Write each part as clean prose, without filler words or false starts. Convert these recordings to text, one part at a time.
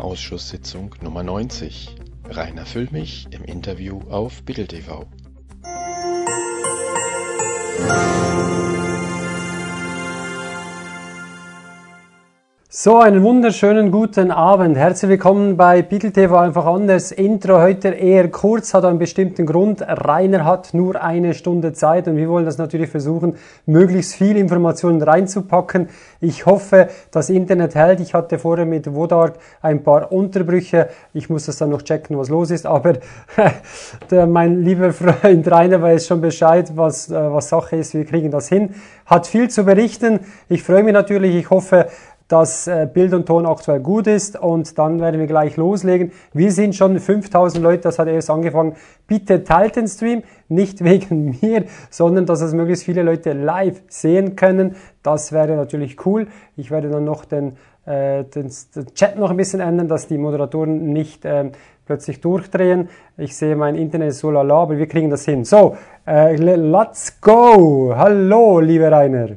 Ausschusssitzung Nummer 90. Rainer Füllmich im Interview auf Bild TV. So, einen wunderschönen guten Abend. Herzlich willkommen bei Bigel TV einfach anders. Intro heute eher kurz, hat einen bestimmten Grund. Rainer hat nur eine Stunde Zeit und wir wollen das natürlich versuchen, möglichst viel Informationen reinzupacken. Ich hoffe, das Internet hält. Ich hatte vorher mit Wodark ein paar Unterbrüche. Ich muss das dann noch checken, was los ist. Aber mein lieber Freund Rainer weiß schon Bescheid, was Sache ist. Wir kriegen das hin. Hat viel zu berichten. Ich freue mich natürlich. Ich hoffe, dass Bild und Ton aktuell gut ist und dann werden wir gleich loslegen. Wir sind schon 5000 Leute, das hat erst angefangen. Bitte teilt den Stream, nicht wegen mir, sondern dass es möglichst viele Leute live sehen können. Das wäre natürlich cool. Ich werde dann noch den Chat noch ein bisschen ändern, dass die Moderatoren nicht plötzlich durchdrehen. Ich sehe, mein Internet ist so lala, aber wir kriegen das hin. So, let's go! Hallo, lieber Rainer.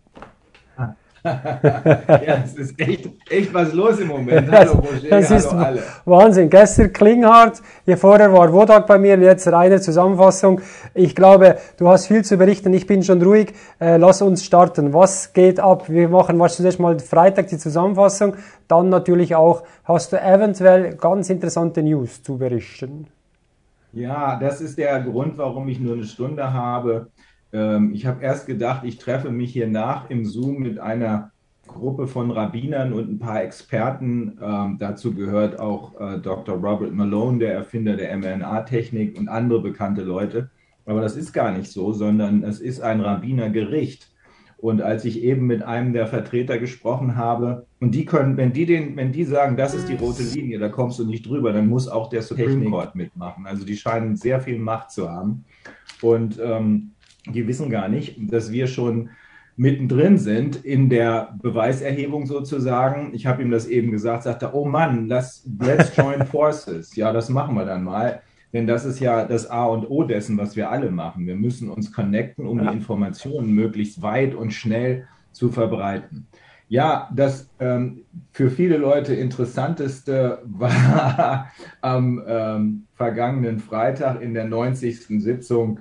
Ja, es ist echt was los im Moment. Hallo Roger, das hallo ist alle. Wahnsinn. Gestern Klinghardt, hier vorher war Wodak bei mir, jetzt Rainer Zusammenfassung. Ich glaube, du hast viel zu berichten, ich bin schon ruhig. Lass uns starten. Was geht ab? Wir machen wahrscheinlich mal Freitag die Zusammenfassung. Dann natürlich auch, hast du eventuell ganz interessante News zu berichten? Ja, das ist der Grund, warum ich nur eine Stunde habe. Ich habe erst gedacht, ich treffe mich hier nach im Zoom mit einer Gruppe von Rabbinern und ein paar Experten. Dazu gehört auch Dr. Robert Malone, der Erfinder der mRNA-Technik und andere bekannte Leute. Aber das ist gar nicht so, sondern es ist ein Rabbinergericht. Und als ich eben mit einem der Vertreter gesprochen habe, und die können, wenn die sagen, das ist die rote Linie, da kommst du nicht drüber, dann muss auch der Supreme Court mitmachen. Also die scheinen sehr viel Macht zu haben. Und die wissen gar nicht, dass wir schon mittendrin sind in der Beweiserhebung sozusagen. Ich habe ihm das eben gesagt, sagte, oh Mann, let's join forces. Ja, das machen wir dann mal. Denn das ist ja das A und O dessen, was wir alle machen. Wir müssen uns connecten, um die Informationen möglichst weit und schnell zu verbreiten. Ja, das für viele Leute Interessanteste war am vergangenen Freitag in der 90. Sitzung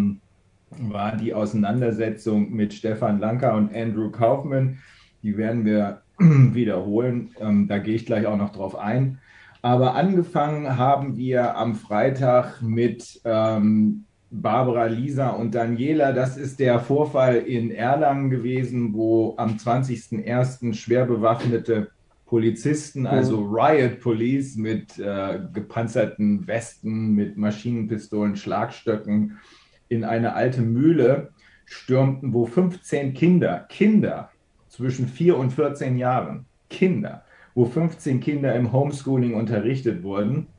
war die Auseinandersetzung mit Stefan Lanka und Andrew Kaufman. Die werden wir wiederholen. Da gehe ich gleich auch noch drauf ein. Aber angefangen haben wir am Freitag mit Barbara, Lisa und Daniela. Das ist der Vorfall in Erlangen gewesen, wo am 20.01. schwer bewaffnete Polizisten, also Riot Police mit gepanzerten Westen, mit Maschinenpistolen, Schlagstöcken, in eine alte Mühle stürmten, wo 15 Kinder zwischen 4 und 14 Jahren, wo 15 Kinder im Homeschooling unterrichtet wurden.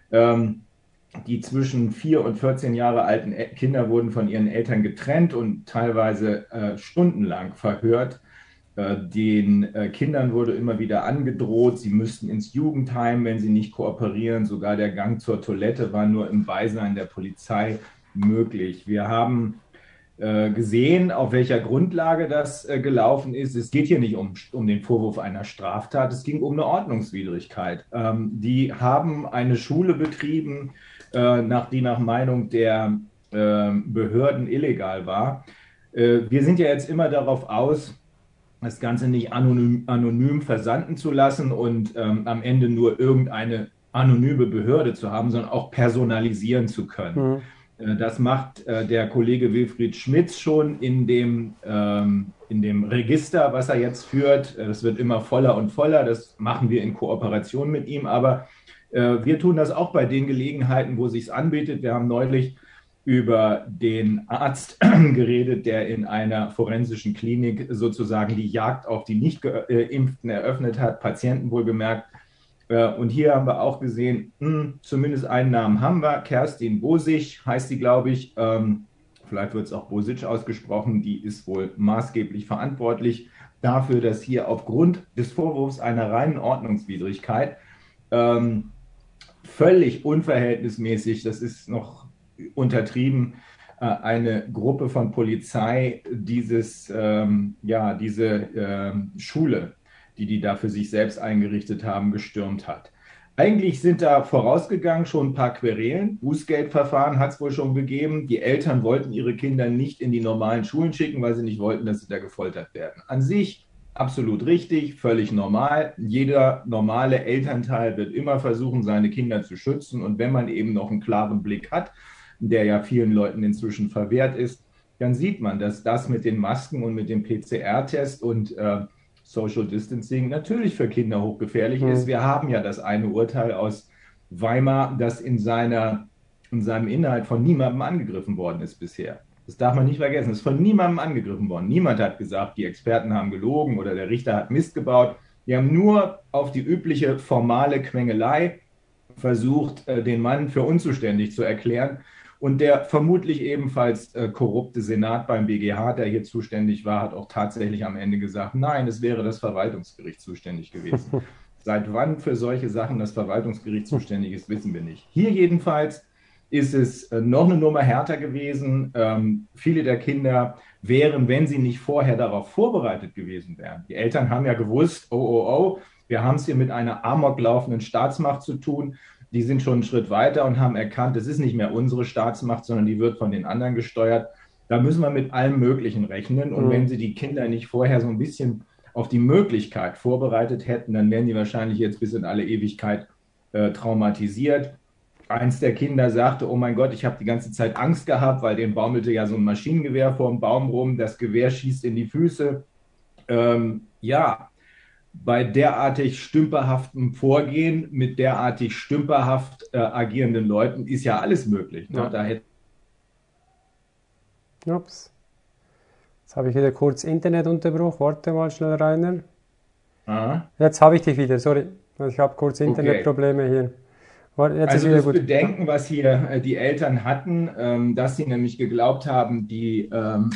Die zwischen 4 und 14 Jahre alten Kinder wurden von ihren Eltern getrennt und teilweise stundenlang verhört. Den Kindern wurde immer wieder angedroht, sie müssten ins Jugendheim, wenn sie nicht kooperieren. Sogar der Gang zur Toilette war nur im Beisein der Polizei möglich. Wir haben gesehen, auf welcher Grundlage das gelaufen ist. Es geht hier nicht um den Vorwurf einer Straftat, es ging um eine Ordnungswidrigkeit. Die haben eine Schule betrieben, die nach Meinung der Behörden illegal war. Wir sind ja jetzt immer darauf aus, das Ganze nicht anonym versanden zu lassen und am Ende nur irgendeine anonyme Behörde zu haben, sondern auch personalisieren zu können. Das macht der Kollege Wilfried Schmitz schon in dem Register, was er jetzt führt. Das wird immer voller und voller. Das machen wir in Kooperation mit ihm. Aber wir tun das auch bei den Gelegenheiten, wo es sich anbietet. Wir haben neulich über den Arzt geredet, der in einer forensischen Klinik sozusagen die Jagd auf die Nicht-Geimpften eröffnet hat, Patienten wohlgemerkt. Und hier haben wir auch gesehen, zumindest einen Namen haben wir, Kerstin Bosich heißt die, glaube ich, vielleicht wird es auch Bosic ausgesprochen, die ist wohl maßgeblich verantwortlich dafür, dass hier aufgrund des Vorwurfs einer reinen Ordnungswidrigkeit völlig unverhältnismäßig, das ist noch untertrieben, eine Gruppe von Polizei diese Schule, die da für sich selbst eingerichtet haben, gestürmt hat. Eigentlich sind da vorausgegangen schon ein paar Querelen. Bußgeldverfahren hat es wohl schon gegeben. Die Eltern wollten ihre Kinder nicht in die normalen Schulen schicken, weil sie nicht wollten, dass sie da gefoltert werden. An sich absolut richtig, völlig normal. Jeder normale Elternteil wird immer versuchen, seine Kinder zu schützen. Und wenn man eben noch einen klaren Blick hat, der ja vielen Leuten inzwischen verwehrt ist, dann sieht man, dass das mit den Masken und mit dem PCR-Test und Social Distancing natürlich für Kinder hochgefährlich ist. Wir haben ja das eine Urteil aus Weimar, das in seinem Inhalt von niemandem angegriffen worden ist bisher. Das darf man nicht vergessen. Es ist von niemandem angegriffen worden. Niemand hat gesagt, die Experten haben gelogen oder der Richter hat Mist gebaut. Die haben nur auf die übliche formale Quengelei versucht, den Mann für unzuständig zu erklären. Und der vermutlich ebenfalls korrupte Senat beim BGH, der hier zuständig war, hat auch tatsächlich am Ende gesagt, nein, es wäre das Verwaltungsgericht zuständig gewesen. Seit wann für solche Sachen das Verwaltungsgericht zuständig ist, wissen wir nicht. Hier jedenfalls ist es noch eine Nummer härter gewesen. Viele der Kinder wären, wenn sie nicht vorher darauf vorbereitet gewesen wären. Die Eltern haben ja gewusst, wir haben es hier mit einer amoklaufenden Staatsmacht zu tun. Die sind schon einen Schritt weiter und haben erkannt, es ist nicht mehr unsere Staatsmacht, sondern die wird von den anderen gesteuert. Da müssen wir mit allem Möglichen rechnen. Und wenn sie die Kinder nicht vorher so ein bisschen auf die Möglichkeit vorbereitet hätten, dann wären die wahrscheinlich jetzt bis in alle Ewigkeit traumatisiert. Eins der Kinder sagte, oh mein Gott, ich habe die ganze Zeit Angst gehabt, weil denen baumelte ja so ein Maschinengewehr vor dem Baum rum, das Gewehr schießt in die Füße. Bei derartig stümperhaftem Vorgehen mit derartig stümperhaft agierenden Leuten ist ja alles möglich. Ne? Ups. Jetzt habe ich wieder kurz Internetunterbruch. Warte mal schnell, Rainer. Jetzt habe ich dich wieder, sorry. Ich habe kurz Internetprobleme hier. Jetzt also das Bedenken, was hier die Eltern hatten, dass sie nämlich geglaubt haben, die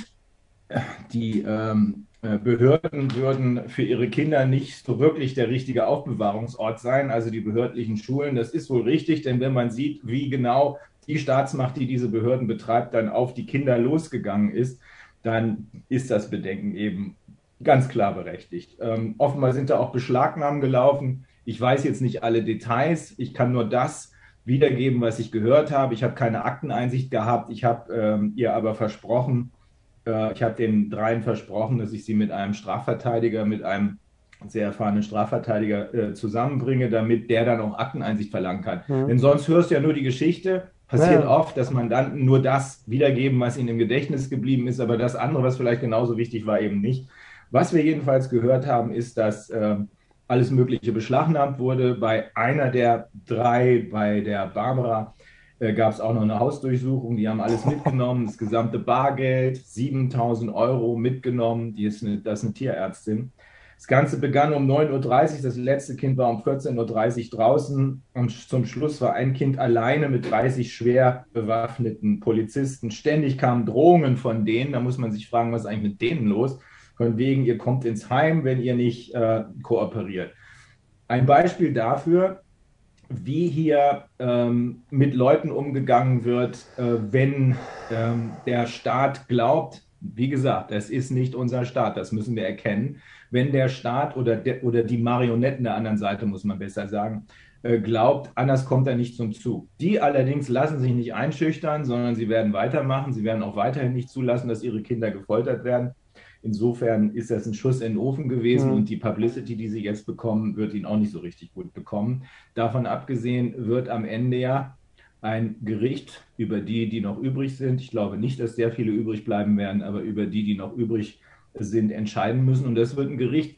Behörden würden für ihre Kinder nicht so wirklich der richtige Aufbewahrungsort sein, also die behördlichen Schulen. Das ist wohl richtig, denn wenn man sieht, wie genau die Staatsmacht, die diese Behörden betreibt, dann auf die Kinder losgegangen ist, dann ist das Bedenken eben ganz klar berechtigt. Offenbar sind da auch Beschlagnahmen gelaufen. Ich weiß jetzt nicht alle Details. Ich kann nur das wiedergeben, was ich gehört habe. Ich habe keine Akteneinsicht gehabt. Ich habe ihr aber versprochen, ich habe den dreien versprochen, dass ich sie mit einem Strafverteidiger, mit einem sehr erfahrenen Strafverteidiger zusammenbringe, damit der dann auch Akteneinsicht verlangen kann. Denn sonst hörst du ja nur die Geschichte. Passiert oft, dass man dann nur das wiedergeben, was ihnen im Gedächtnis geblieben ist, aber das andere, was vielleicht genauso wichtig war, eben nicht. Was wir jedenfalls gehört haben, ist, dass alles Mögliche beschlagnahmt wurde. Bei einer der drei, bei der Barbara, gab es auch noch eine Hausdurchsuchung. Die haben alles mitgenommen, das gesamte Bargeld, 7.000 Euro mitgenommen. Das ist eine Tierärztin. Das Ganze begann um 9.30 Uhr, das letzte Kind war um 14.30 Uhr draußen und zum Schluss war ein Kind alleine mit 30 schwer bewaffneten Polizisten. Ständig kamen Drohungen von denen, da muss man sich fragen, was ist eigentlich mit denen los? Von wegen, ihr kommt ins Heim, wenn ihr nicht kooperiert. Ein Beispiel dafür, wie hier mit Leuten umgegangen wird, wenn der Staat glaubt, wie gesagt, das ist nicht unser Staat, das müssen wir erkennen. Wenn der Staat oder die Marionetten der anderen Seite, muss man besser sagen, glaubt, anders kommt er nicht zum Zug. Die allerdings lassen sich nicht einschüchtern, sondern sie werden weitermachen. Sie werden auch weiterhin nicht zulassen, dass ihre Kinder gefoltert werden. Insofern ist das ein Schuss in den Ofen gewesen und die Publicity, die sie jetzt bekommen, wird ihn auch nicht so richtig gut bekommen. Davon abgesehen wird am Ende ja ein Gericht über die noch übrig sind. Ich glaube nicht, dass sehr viele übrig bleiben werden, aber über die noch übrig sind, entscheiden müssen. Und das wird ein Gericht,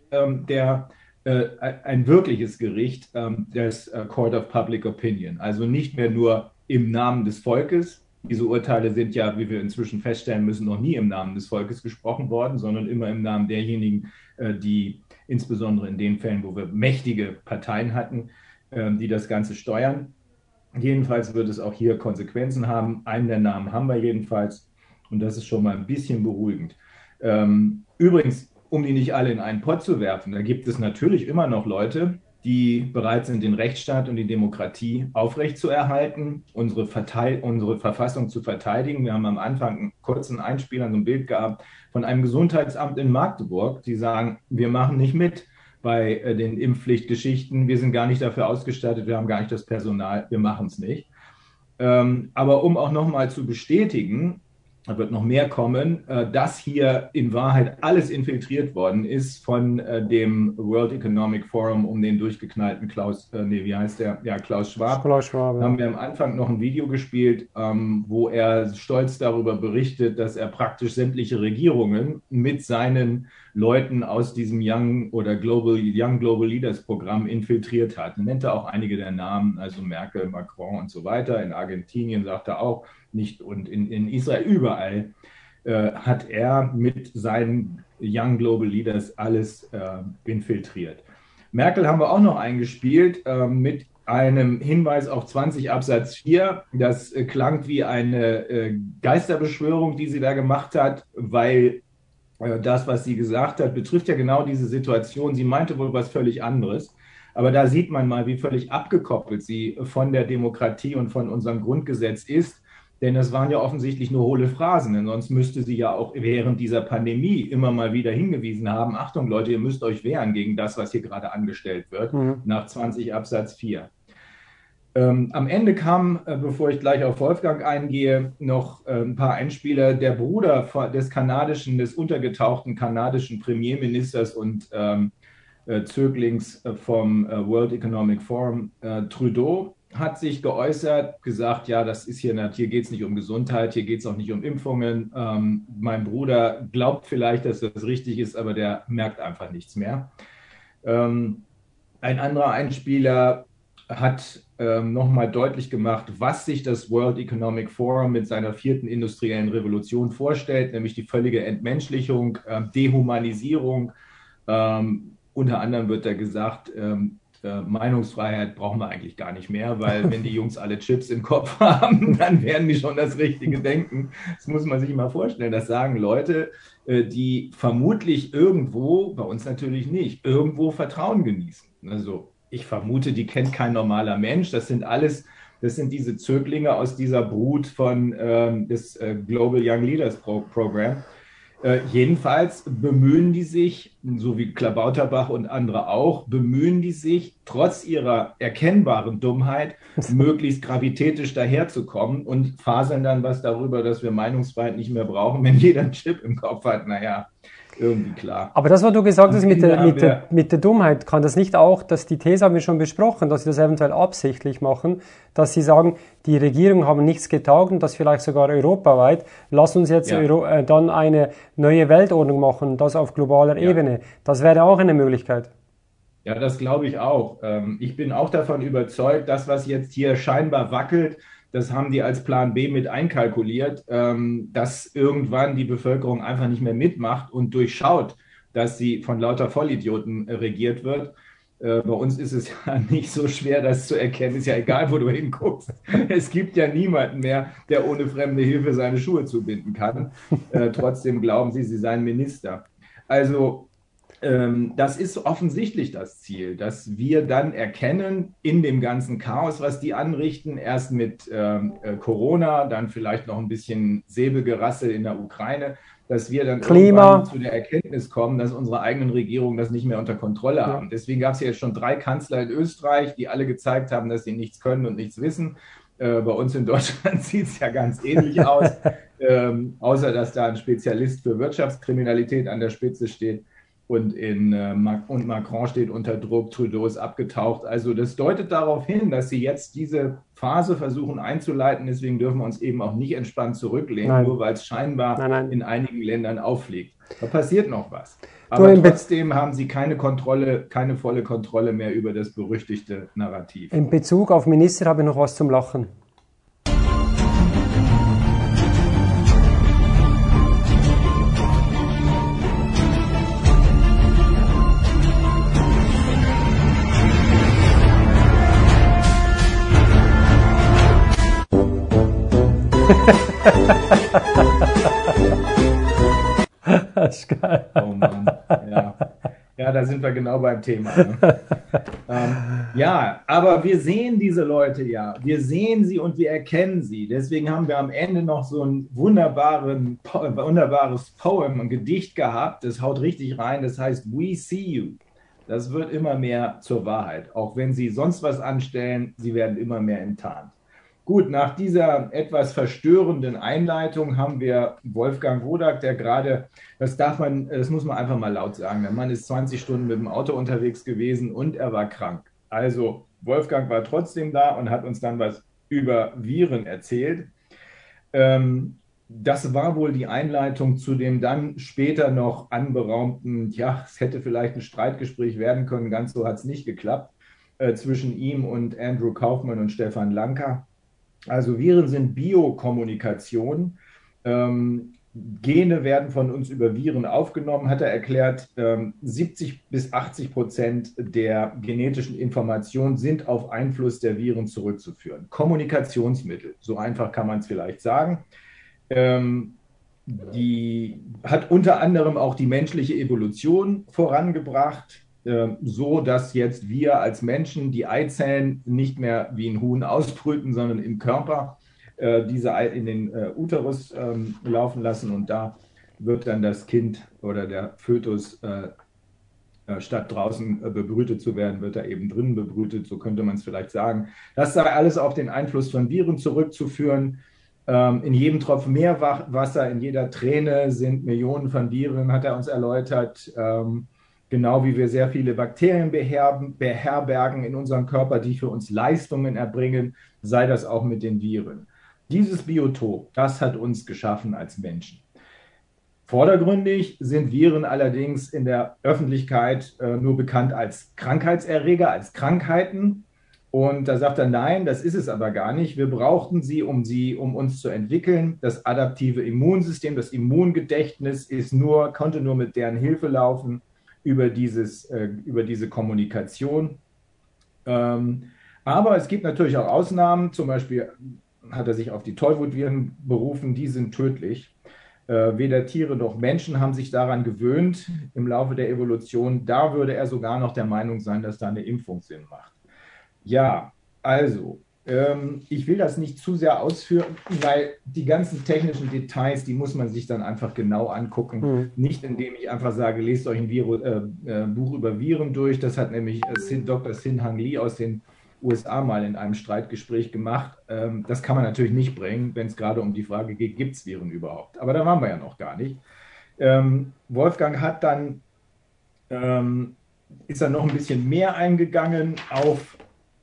ein wirkliches Gericht des Court of Public Opinion. Also nicht mehr nur im Namen des Volkes. Diese Urteile sind ja, wie wir inzwischen feststellen müssen, noch nie im Namen des Volkes gesprochen worden, sondern immer im Namen derjenigen, die insbesondere in den Fällen, wo wir mächtige Parteien hatten, die das Ganze steuern. Jedenfalls wird es auch hier Konsequenzen haben. Einen der Namen haben wir jedenfalls und das ist schon mal ein bisschen beruhigend. Übrigens, um die nicht alle in einen Pott zu werfen, da gibt es natürlich immer noch Leute, die bereit sind, den Rechtsstaat und die Demokratie aufrechtzuerhalten, unsere Verfassung zu verteidigen. Wir haben am Anfang einen kurzen Einspieler, so ein Bild gehabt von einem Gesundheitsamt in Magdeburg, die sagen, wir machen nicht mit, bei den Impfpflichtgeschichten. Wir sind gar nicht dafür ausgestattet, wir haben gar nicht das Personal, wir machen es nicht. Aber um auch nochmal zu bestätigen, da wird noch mehr kommen, dass hier in Wahrheit alles infiltriert worden ist von dem World Economic Forum um den durchgeknallten Klaus Schwab. Klaus Schwab, ja. Haben wir am Anfang noch ein Video gespielt, wo er stolz darüber berichtet, dass er praktisch sämtliche Regierungen mit seinen Leuten aus diesem Young Global Leaders Programm infiltriert hat. Er nennt auch einige der Namen, also Merkel, Macron und so weiter. In Argentinien sagt er auch nicht und in Israel überall hat er mit seinen Young Global Leaders alles infiltriert. Merkel haben wir auch noch eingespielt mit einem Hinweis auf 20 Absatz 4. Das klang wie eine Geisterbeschwörung, die sie da gemacht hat, weil das, was sie gesagt hat, betrifft ja genau diese Situation. Sie meinte wohl was völlig anderes. Aber da sieht man mal, wie völlig abgekoppelt sie von der Demokratie und von unserem Grundgesetz ist. Denn das waren ja offensichtlich nur hohle Phrasen. Denn sonst müsste sie ja auch während dieser Pandemie immer mal wieder hingewiesen haben, Achtung Leute, ihr müsst euch wehren gegen das, was hier gerade angestellt wird, nach 20 Absatz 4. Am Ende kam, bevor ich gleich auf Wolfgang eingehe, noch ein paar Einspieler. Der Bruder des untergetauchten kanadischen Premierministers und Zöglings vom World Economic Forum, Trudeau, hat sich geäußert, gesagt, ja, das ist hier geht es nicht um Gesundheit, hier geht es auch nicht um Impfungen. Mein Bruder glaubt vielleicht, dass das richtig ist, aber der merkt einfach nichts mehr. Ein anderer Einspieler hat nochmal deutlich gemacht, was sich das World Economic Forum mit seiner 4. industriellen Revolution vorstellt, nämlich die völlige Entmenschlichung, Dehumanisierung. Unter anderem wird da gesagt, Meinungsfreiheit brauchen wir eigentlich gar nicht mehr, weil wenn die Jungs alle Chips im Kopf haben, dann werden die schon das Richtige denken. Das muss man sich mal vorstellen. Das sagen Leute, die vermutlich irgendwo, bei uns natürlich nicht, irgendwo Vertrauen genießen. Also ich vermute, die kennt kein normaler Mensch. Das sind diese Zöglinge aus dieser Brut von des Global Young Leaders Program. Jedenfalls bemühen die sich, so wie Klabauterbach und andere auch, bemühen die sich, trotz ihrer erkennbaren Dummheit, möglichst gravitätisch daherzukommen und faseln dann was darüber, dass wir Meinungsfreiheit nicht mehr brauchen, wenn jeder einen Chip im Kopf hat. Naja, irgendwie klar. Aber das, was du gesagt hast mit der Dummheit, kann das nicht auch, dass die These haben wir schon besprochen, dass sie das eventuell absichtlich machen, dass sie sagen, die Regierungen haben nichts getaugt und das vielleicht sogar europaweit, lass uns jetzt dann eine neue Weltordnung machen, das auf globaler Ebene. Das wäre auch eine Möglichkeit. Ja, das glaube ich auch. Ich bin auch davon überzeugt, das, was jetzt hier scheinbar wackelt, das haben die als Plan B mit einkalkuliert, dass irgendwann die Bevölkerung einfach nicht mehr mitmacht und durchschaut, dass sie von lauter Vollidioten regiert wird. Bei uns ist es ja nicht so schwer, das zu erkennen. Ist ja egal, wo du hinguckst. Es gibt ja niemanden mehr, der ohne fremde Hilfe seine Schuhe zubinden kann. Trotzdem glauben sie seien Minister. Also das ist offensichtlich das Ziel, dass wir dann erkennen in dem ganzen Chaos, was die anrichten, erst mit Corona, dann vielleicht noch ein bisschen Säbelgerassel in der Ukraine, dass wir dann irgendwann zu der Erkenntnis kommen, dass unsere eigenen Regierungen das nicht mehr unter Kontrolle haben. Deswegen gab es ja jetzt schon 3 Kanzler in Österreich, die alle gezeigt haben, dass sie nichts können und nichts wissen. Bei uns in Deutschland sieht es ja ganz ähnlich aus, außer dass da ein Spezialist für Wirtschaftskriminalität an der Spitze steht. Und Macron steht unter Druck, Trudeau ist abgetaucht. Also das deutet darauf hin, dass sie jetzt diese Phase versuchen einzuleiten. Deswegen dürfen wir uns eben auch nicht entspannt zurücklehnen, nur weil es scheinbar in einigen Ländern auffliegt. Da passiert noch was. Aber trotzdem haben sie keine volle Kontrolle mehr über das berüchtigte Narrativ. In Bezug auf Minister habe ich noch was zum Lachen. Das ist geil. Oh Mann, ja. Ja, da sind wir genau beim Thema. Ne? Ja, aber wir sehen diese Leute ja. Wir sehen sie und wir erkennen sie. Deswegen haben wir am Ende noch so ein wunderbares Poem, ein Gedicht gehabt. Das haut richtig rein. Das heißt We See You. Das wird immer mehr zur Wahrheit. Auch wenn Sie sonst was anstellen, Sie werden immer mehr enttarnt. Gut, nach dieser etwas verstörenden Einleitung haben wir Wolfgang Wodak, der gerade, das muss man einfach mal laut sagen, der Mann ist 20 Stunden mit dem Auto unterwegs gewesen und er war krank. Also Wolfgang war trotzdem da und hat uns dann was über Viren erzählt. Das war wohl die Einleitung zu dem dann später noch anberaumten, ja, es hätte vielleicht ein Streitgespräch werden können, ganz so hat es nicht geklappt, zwischen ihm und Andrew Kaufmann und Stefan Lanka. Also Viren sind Biokommunikation. Gene werden von uns über Viren aufgenommen, hat er erklärt. 70-80% der genetischen Informationen sind auf Einfluss der Viren zurückzuführen. Kommunikationsmittel, so einfach kann man es vielleicht sagen. Die hat unter anderem auch die menschliche Evolution vorangebracht, so dass jetzt wir als Menschen die Eizellen nicht mehr wie ein Huhn ausbrüten, sondern im Körper diese in den Uterus laufen lassen und da wird dann das Kind oder der Fötus statt draußen bebrütet zu werden, wird er eben drinnen bebrütet, so könnte man es vielleicht sagen. Das sei alles auf den Einfluss von Viren zurückzuführen. In jedem Tropfen Meerwasser, in jeder Träne sind Millionen von Viren, hat er uns erläutert. Genau wie wir sehr viele Bakterien beherbergen in unserem Körper, die für uns Leistungen erbringen, sei das auch mit den Viren. Dieses Biotop, das hat uns geschaffen als Menschen. Vordergründig sind Viren allerdings in der Öffentlichkeit nur bekannt als Krankheitserreger, als Krankheiten. Und da sagt er, nein, das ist es aber gar nicht. Wir brauchten sie, um uns zu entwickeln. Das adaptive Immunsystem, das Immungedächtnis konnte nur mit deren Hilfe laufen über diese Kommunikation. Aber es gibt natürlich auch Ausnahmen. Zum Beispiel hat er sich auf die Tollwutviren berufen. Die sind tödlich. Weder Tiere noch Menschen haben sich daran gewöhnt im Laufe der Evolution. Da würde er sogar noch der Meinung sein, dass da eine Impfung Sinn macht. Ja, also, ich will das nicht zu sehr ausführen, weil die ganzen technischen Details, die muss man sich dann einfach genau angucken. Nicht indem ich einfach sage, lest euch ein Buch über Viren durch. Das hat nämlich Dr. Sin-Hang Lee aus den USA mal in einem Streitgespräch gemacht. Das kann man natürlich nicht bringen, wenn es gerade um die Frage geht, gibt es Viren überhaupt? Aber da waren wir ja noch gar nicht. Wolfgang hat dann, ist dann noch ein bisschen mehr eingegangen auf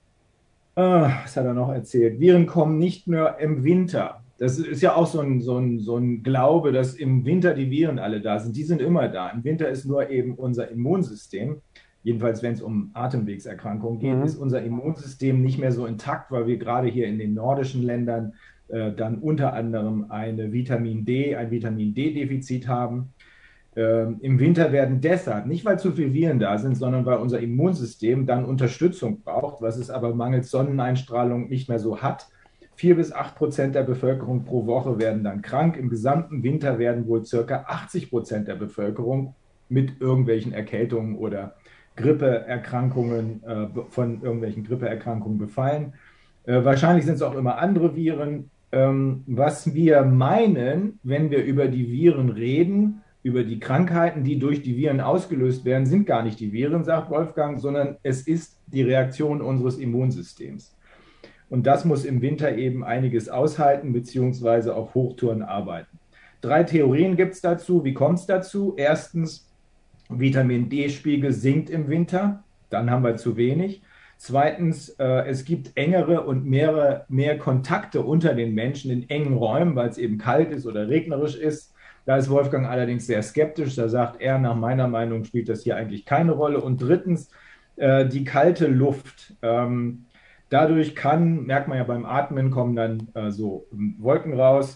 was hat er noch erzählt? Viren kommen nicht nur im Winter. Das ist ja auch so ein Glaube, dass im Winter die Viren alle da sind. Die sind immer da. Im Winter ist nur eben unser Immunsystem, jedenfalls wenn es um Atemwegserkrankungen geht, ist unser Immunsystem nicht mehr so intakt, weil wir gerade hier in den nordischen Ländern dann unter anderem ein Vitamin D-Defizit haben. Im Winter werden deshalb, nicht weil zu viele Viren da sind, sondern weil unser Immunsystem dann Unterstützung braucht, was es aber mangels Sonneneinstrahlung nicht mehr so hat. 4-8% der Bevölkerung pro Woche werden dann krank. Im gesamten Winter werden wohl ca. 80% der Bevölkerung mit irgendwelchen Erkältungen oder Grippeerkrankungen, von irgendwelchen Grippeerkrankungen befallen. Wahrscheinlich sind es auch immer andere Viren. Was wir meinen, wenn wir über die Viren reden, über die Krankheiten, die durch die Viren ausgelöst werden, sind gar nicht die Viren, sagt Wolfgang, sondern es ist die Reaktion unseres Immunsystems. Und das muss im Winter eben einiges aushalten, beziehungsweise auf Hochtouren arbeiten. 3 Theorien gibt es dazu. Wie kommt es dazu? Erstens, Vitamin D-Spiegel sinkt im Winter, dann haben wir zu wenig. Zweitens, es gibt engere und mehr Kontakte unter den Menschen in engen Räumen, weil es eben kalt ist oder regnerisch ist. Da ist Wolfgang allerdings sehr skeptisch. Da sagt er, nach meiner Meinung spielt das hier eigentlich keine Rolle. Und drittens, die kalte Luft. Dadurch merkt man ja beim Atmen, kommen dann so Wolken raus.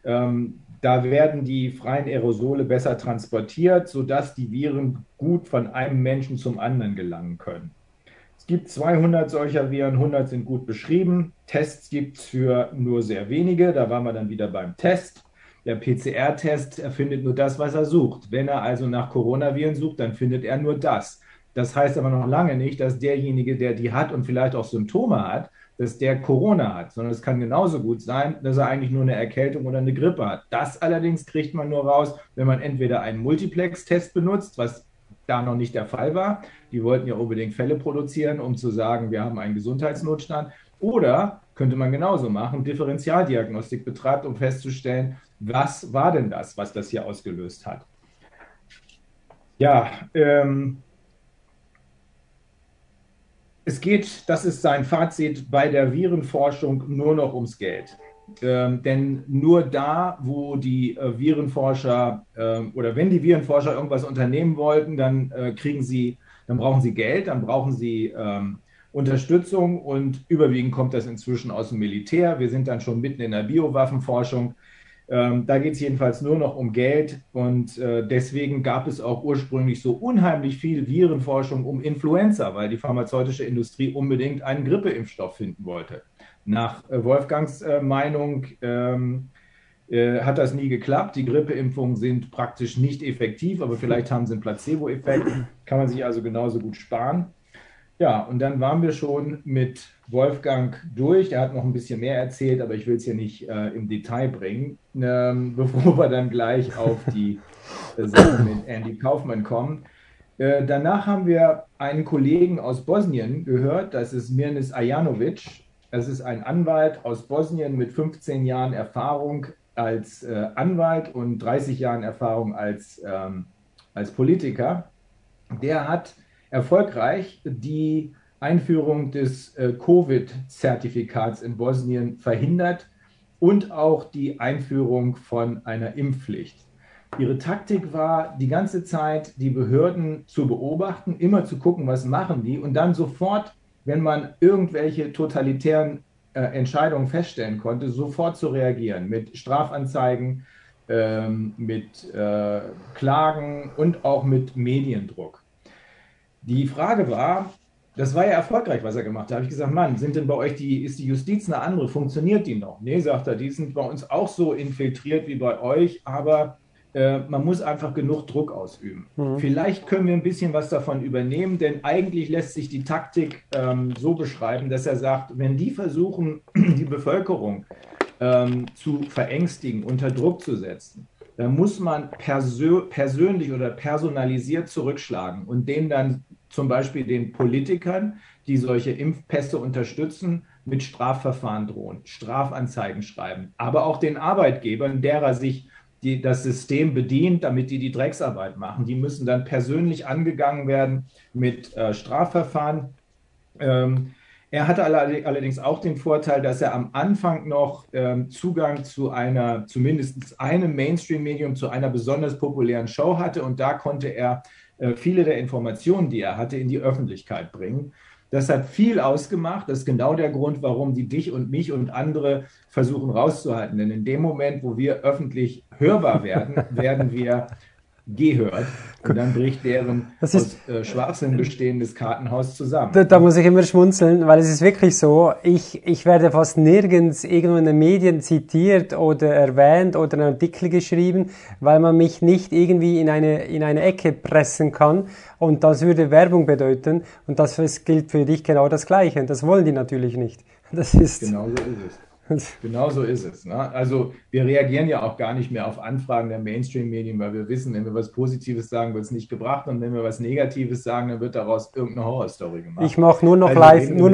Da werden die freien Aerosole besser transportiert, sodass die Viren gut von einem Menschen zum anderen gelangen können. Es gibt 200 solcher Viren, 100 sind gut beschrieben. Tests gibt es für nur sehr wenige. Da waren wir dann wieder beim Test. Der PCR-Test erfindet nur das, was er sucht. Wenn er also nach Coronaviren sucht, dann findet er nur das. Das heißt aber noch lange nicht, dass derjenige, der die hat und vielleicht auch Symptome hat, dass der Corona hat, sondern es kann genauso gut sein, dass er eigentlich nur eine Erkältung oder eine Grippe hat. Das allerdings kriegt man nur raus, wenn man entweder einen Multiplex-Test benutzt, was da noch nicht der Fall war. Die wollten ja unbedingt Fälle produzieren, um zu sagen, wir haben einen Gesundheitsnotstand. Oder könnte man genauso machen, Differentialdiagnostik betreibt, um festzustellen, was war denn das, was das hier ausgelöst hat. Ja, es geht, das ist sein Fazit, bei der Virenforschung nur noch ums Geld. Denn nur da, wo die Virenforscher oder wenn die Virenforscher irgendwas unternehmen wollten, dann dann brauchen sie Geld, dann brauchen sie Unterstützung und überwiegend kommt das inzwischen aus dem Militär. Wir sind dann schon mitten in der Biowaffenforschung. Da geht es jedenfalls nur noch um Geld und deswegen gab es auch ursprünglich so unheimlich viel Virenforschung um Influenza, weil die pharmazeutische Industrie unbedingt einen Grippeimpfstoff finden wollte. Nach Wolfgangs Meinung hat das nie geklappt. Die Grippeimpfungen sind praktisch nicht effektiv, aber vielleicht haben sie einen Placebo-Effekt. Kann man sich also genauso gut sparen. Ja, und dann waren wir schon mit Wolfgang durch. Er hat noch ein bisschen mehr erzählt, aber ich will es hier nicht im Detail bringen, bevor wir dann gleich auf die Sache mit Andy Kaufman kommen. Danach haben wir einen Kollegen aus Bosnien gehört, das ist Mirnis Ajanovic. Das ist ein Anwalt aus Bosnien mit 15 Jahren Erfahrung als Anwalt und 30 Jahren Erfahrung als Politiker. Der hat erfolgreich die Einführung des Covid-Zertifikats in Bosnien verhindert und auch die Einführung von einer Impfpflicht. Ihre Taktik war, die ganze Zeit die Behörden zu beobachten, immer zu gucken, was machen die und dann sofort, wenn man irgendwelche totalitären Entscheidungen feststellen konnte, sofort zu reagieren mit Strafanzeigen, mit Klagen und auch mit Mediendruck. Die Frage war, das war ja erfolgreich, was er gemacht hat. Da habe ich gesagt, Mann, ist die Justiz eine andere? Funktioniert die noch? Nee, sagt er, die sind bei uns auch so infiltriert wie bei euch, aber man muss einfach genug Druck ausüben. Vielleicht können wir ein bisschen was davon übernehmen, denn eigentlich lässt sich die Taktik so beschreiben, dass er sagt, wenn die versuchen, die Bevölkerung zu verängstigen, unter Druck zu setzen, dann muss man persönlich oder personalisiert zurückschlagen und denen dann zum Beispiel den Politikern, die solche Impfpässe unterstützen, mit Strafverfahren drohen, Strafanzeigen schreiben, aber auch den Arbeitgebern, derer sich das System bedient, damit die Drecksarbeit machen. Die müssen dann persönlich angegangen werden mit Strafverfahren. Er hatte allerdings auch den Vorteil, dass er am Anfang noch Zugang zu zumindest einem Mainstream-Medium, zu einer besonders populären Show hatte und da konnte er viele der Informationen, die er hatte, in die Öffentlichkeit bringen. Das hat viel ausgemacht. Das ist genau der Grund, warum die dich und mich und andere versuchen rauszuhalten. Denn in dem Moment, wo wir öffentlich hörbar werden, werden wir gehört. Und dann bricht deren aus Schwachsinn bestehendes Kartenhaus zusammen. Da muss ich immer schmunzeln, weil es ist wirklich so, ich werde fast nirgends irgendwo in den Medien zitiert oder erwähnt oder einen Artikel geschrieben, weil man mich nicht irgendwie in eine Ecke pressen kann und das würde Werbung bedeuten und das gilt für dich genau das Gleiche und das wollen die natürlich nicht. Das ist genau so ist es. Genau so ist es. Ne? Also wir reagieren ja auch gar nicht mehr auf Anfragen der Mainstream-Medien, weil wir wissen, wenn wir was Positives sagen, wird es nicht gebracht und wenn wir was Negatives sagen, dann wird daraus irgendeine Horrorstory gemacht. Ich mache nur noch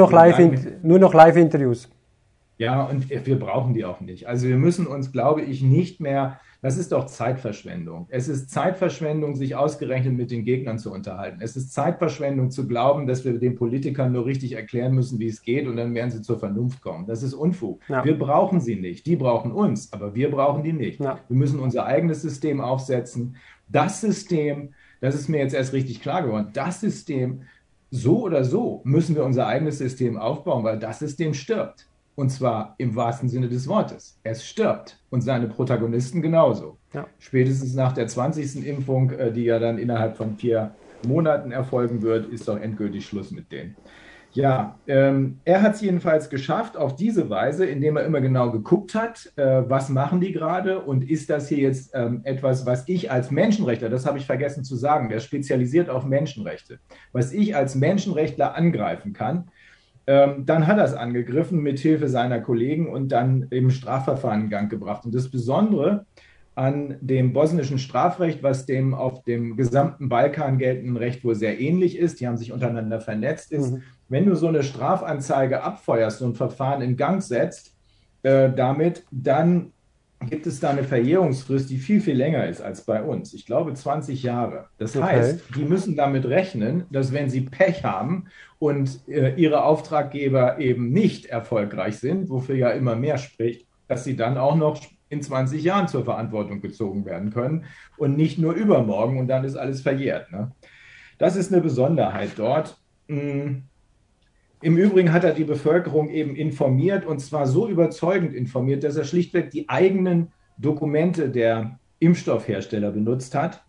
Live-Interviews. Ja, und wir brauchen die auch nicht. Also wir müssen uns, glaube ich, nicht mehr, das ist doch Zeitverschwendung. Es ist Zeitverschwendung, sich ausgerechnet mit den Gegnern zu unterhalten. Es ist Zeitverschwendung zu glauben, dass wir den Politikern nur richtig erklären müssen, wie es geht und dann werden sie zur Vernunft kommen. Das ist Unfug. Ja. Wir brauchen sie nicht. Die brauchen uns, aber wir brauchen die nicht. Ja. Wir müssen unser eigenes System aufsetzen. Das System, das ist mir jetzt erst richtig klar geworden, das System, so oder so müssen wir unser eigenes System aufbauen, weil das System stirbt. Und zwar im wahrsten Sinne des Wortes. Es stirbt und seine Protagonisten genauso. Ja. Spätestens nach der 20. Impfung, die ja dann innerhalb von 4 Monaten erfolgen wird, ist doch endgültig Schluss mit denen. Ja, er hat es jedenfalls geschafft auf diese Weise, indem er immer genau geguckt hat, was machen die gerade und ist das hier jetzt etwas, was ich als Menschenrechtler, das habe ich vergessen zu sagen, der spezialisiert auf Menschenrechte, was ich als Menschenrechtler angreifen kann. Dann hat er es angegriffen mit Hilfe seiner Kollegen und dann eben Strafverfahren in Gang gebracht. Und das Besondere an dem bosnischen Strafrecht, was dem auf dem gesamten Balkan geltenden Recht wohl sehr ähnlich ist. Die haben sich untereinander vernetzt. Wenn du so eine Strafanzeige abfeuerst, so ein Verfahren in Gang setzt, damit, dann gibt es da eine Verjährungsfrist, die viel, viel länger ist als bei uns. Ich glaube 20 Jahre. Das heißt, die müssen damit rechnen, dass wenn sie Pech haben und ihre Auftraggeber eben nicht erfolgreich sind, wofür ja immer mehr spricht, dass sie dann auch noch in 20 Jahren zur Verantwortung gezogen werden können und nicht nur übermorgen und dann ist alles verjährt. Ne? Das ist eine Besonderheit dort. Im Übrigen hat er die Bevölkerung eben informiert und zwar so überzeugend informiert, dass er schlichtweg die eigenen Dokumente der Impfstoffhersteller benutzt hat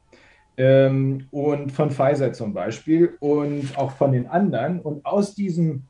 und von Pfizer zum Beispiel und auch von den anderen. Und aus diesen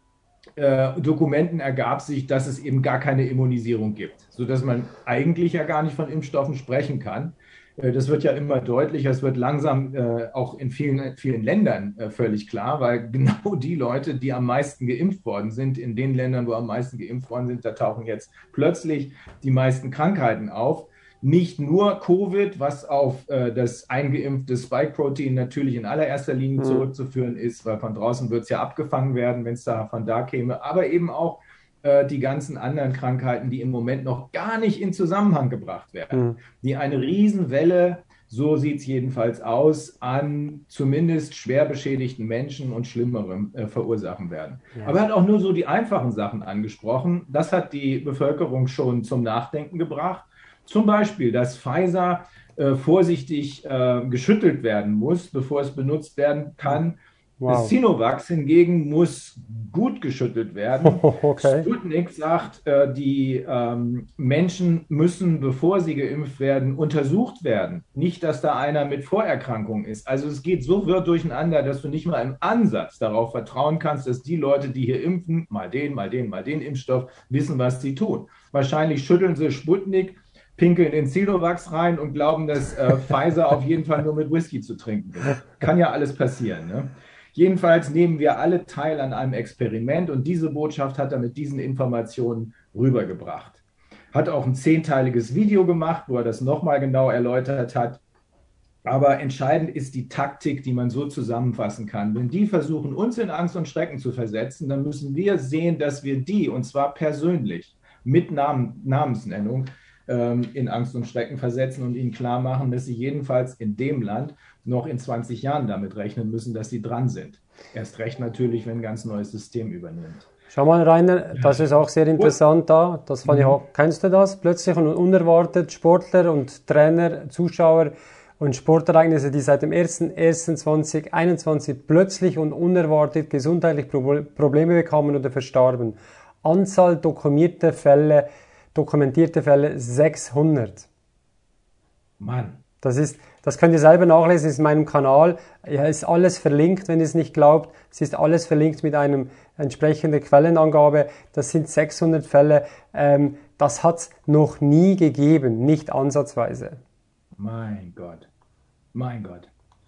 Dokumenten ergab sich, dass es eben gar keine Immunisierung gibt, sodass man eigentlich ja gar nicht von Impfstoffen sprechen kann. Das wird ja immer deutlicher, es wird langsam auch in vielen, vielen Ländern völlig klar, weil genau die Leute, die am meisten geimpft worden sind, in den Ländern, wo am meisten geimpft worden sind, da tauchen jetzt plötzlich die meisten Krankheiten auf. Nicht nur Covid, was auf das eingeimpfte Spike-Protein natürlich in allererster Linie zurückzuführen ist, weil von draußen wird es ja abgefangen werden, wenn es da von da käme, aber eben auch die ganzen anderen Krankheiten, die im Moment noch gar nicht in Zusammenhang gebracht werden, die eine Riesenwelle, so sieht es jedenfalls aus, an zumindest schwer beschädigten Menschen und Schlimmerem verursachen werden. Ja. Aber er hat auch nur so die einfachen Sachen angesprochen. Das hat die Bevölkerung schon zum Nachdenken gebracht. Zum Beispiel, dass Pfizer vorsichtig geschüttelt werden muss, bevor es benutzt werden kann. Wow. Sinovac hingegen muss gut geschüttelt werden. Okay. Sputnik sagt, die Menschen müssen, bevor sie geimpft werden, untersucht werden. Nicht, dass da einer mit Vorerkrankung ist. Also es geht so wirr durcheinander, dass du nicht mal im Ansatz darauf vertrauen kannst, dass die Leute, die hier impfen, mal den Impfstoff, wissen, was sie tun. Wahrscheinlich schütteln sie Sputnik, pinkeln in Sinovac rein und glauben, dass Pfizer auf jeden Fall nur mit Whisky zu trinken ist. Kann ja alles passieren, ne? Jedenfalls nehmen wir alle teil an einem Experiment und diese Botschaft hat er mit diesen Informationen rübergebracht. Hat auch ein 10-teiliges Video gemacht, wo er das nochmal genau erläutert hat. Aber entscheidend ist die Taktik, die man so zusammenfassen kann. Wenn die versuchen, uns in Angst und Schrecken zu versetzen, dann müssen wir sehen, dass wir die, und zwar persönlich, mit Namensnennung, in Angst und Schrecken versetzen und ihnen klar machen, dass sie jedenfalls in dem Land noch in 20 Jahren damit rechnen müssen, dass sie dran sind. Erst recht natürlich, wenn ein ganz neues System übernimmt. Schau mal, Rainer, das ist auch sehr interessant da. Das fand ich auch. Kennst du das? Plötzlich und unerwartet Sportler und Trainer, Zuschauer und Sportereignisse, die seit dem 01.01.2021 plötzlich und unerwartet gesundheitlich Probleme bekamen oder verstarben. Anzahl dokumentierte Fälle 600. Mann. Das könnt ihr selber nachlesen, ist in meinem Kanal. Ja, ist alles verlinkt, wenn ihr es nicht glaubt. Es ist alles verlinkt mit einer entsprechenden Quellenangabe. Das sind 600 Fälle. Das hat es noch nie gegeben, nicht ansatzweise. Mein Gott. Mein Gott.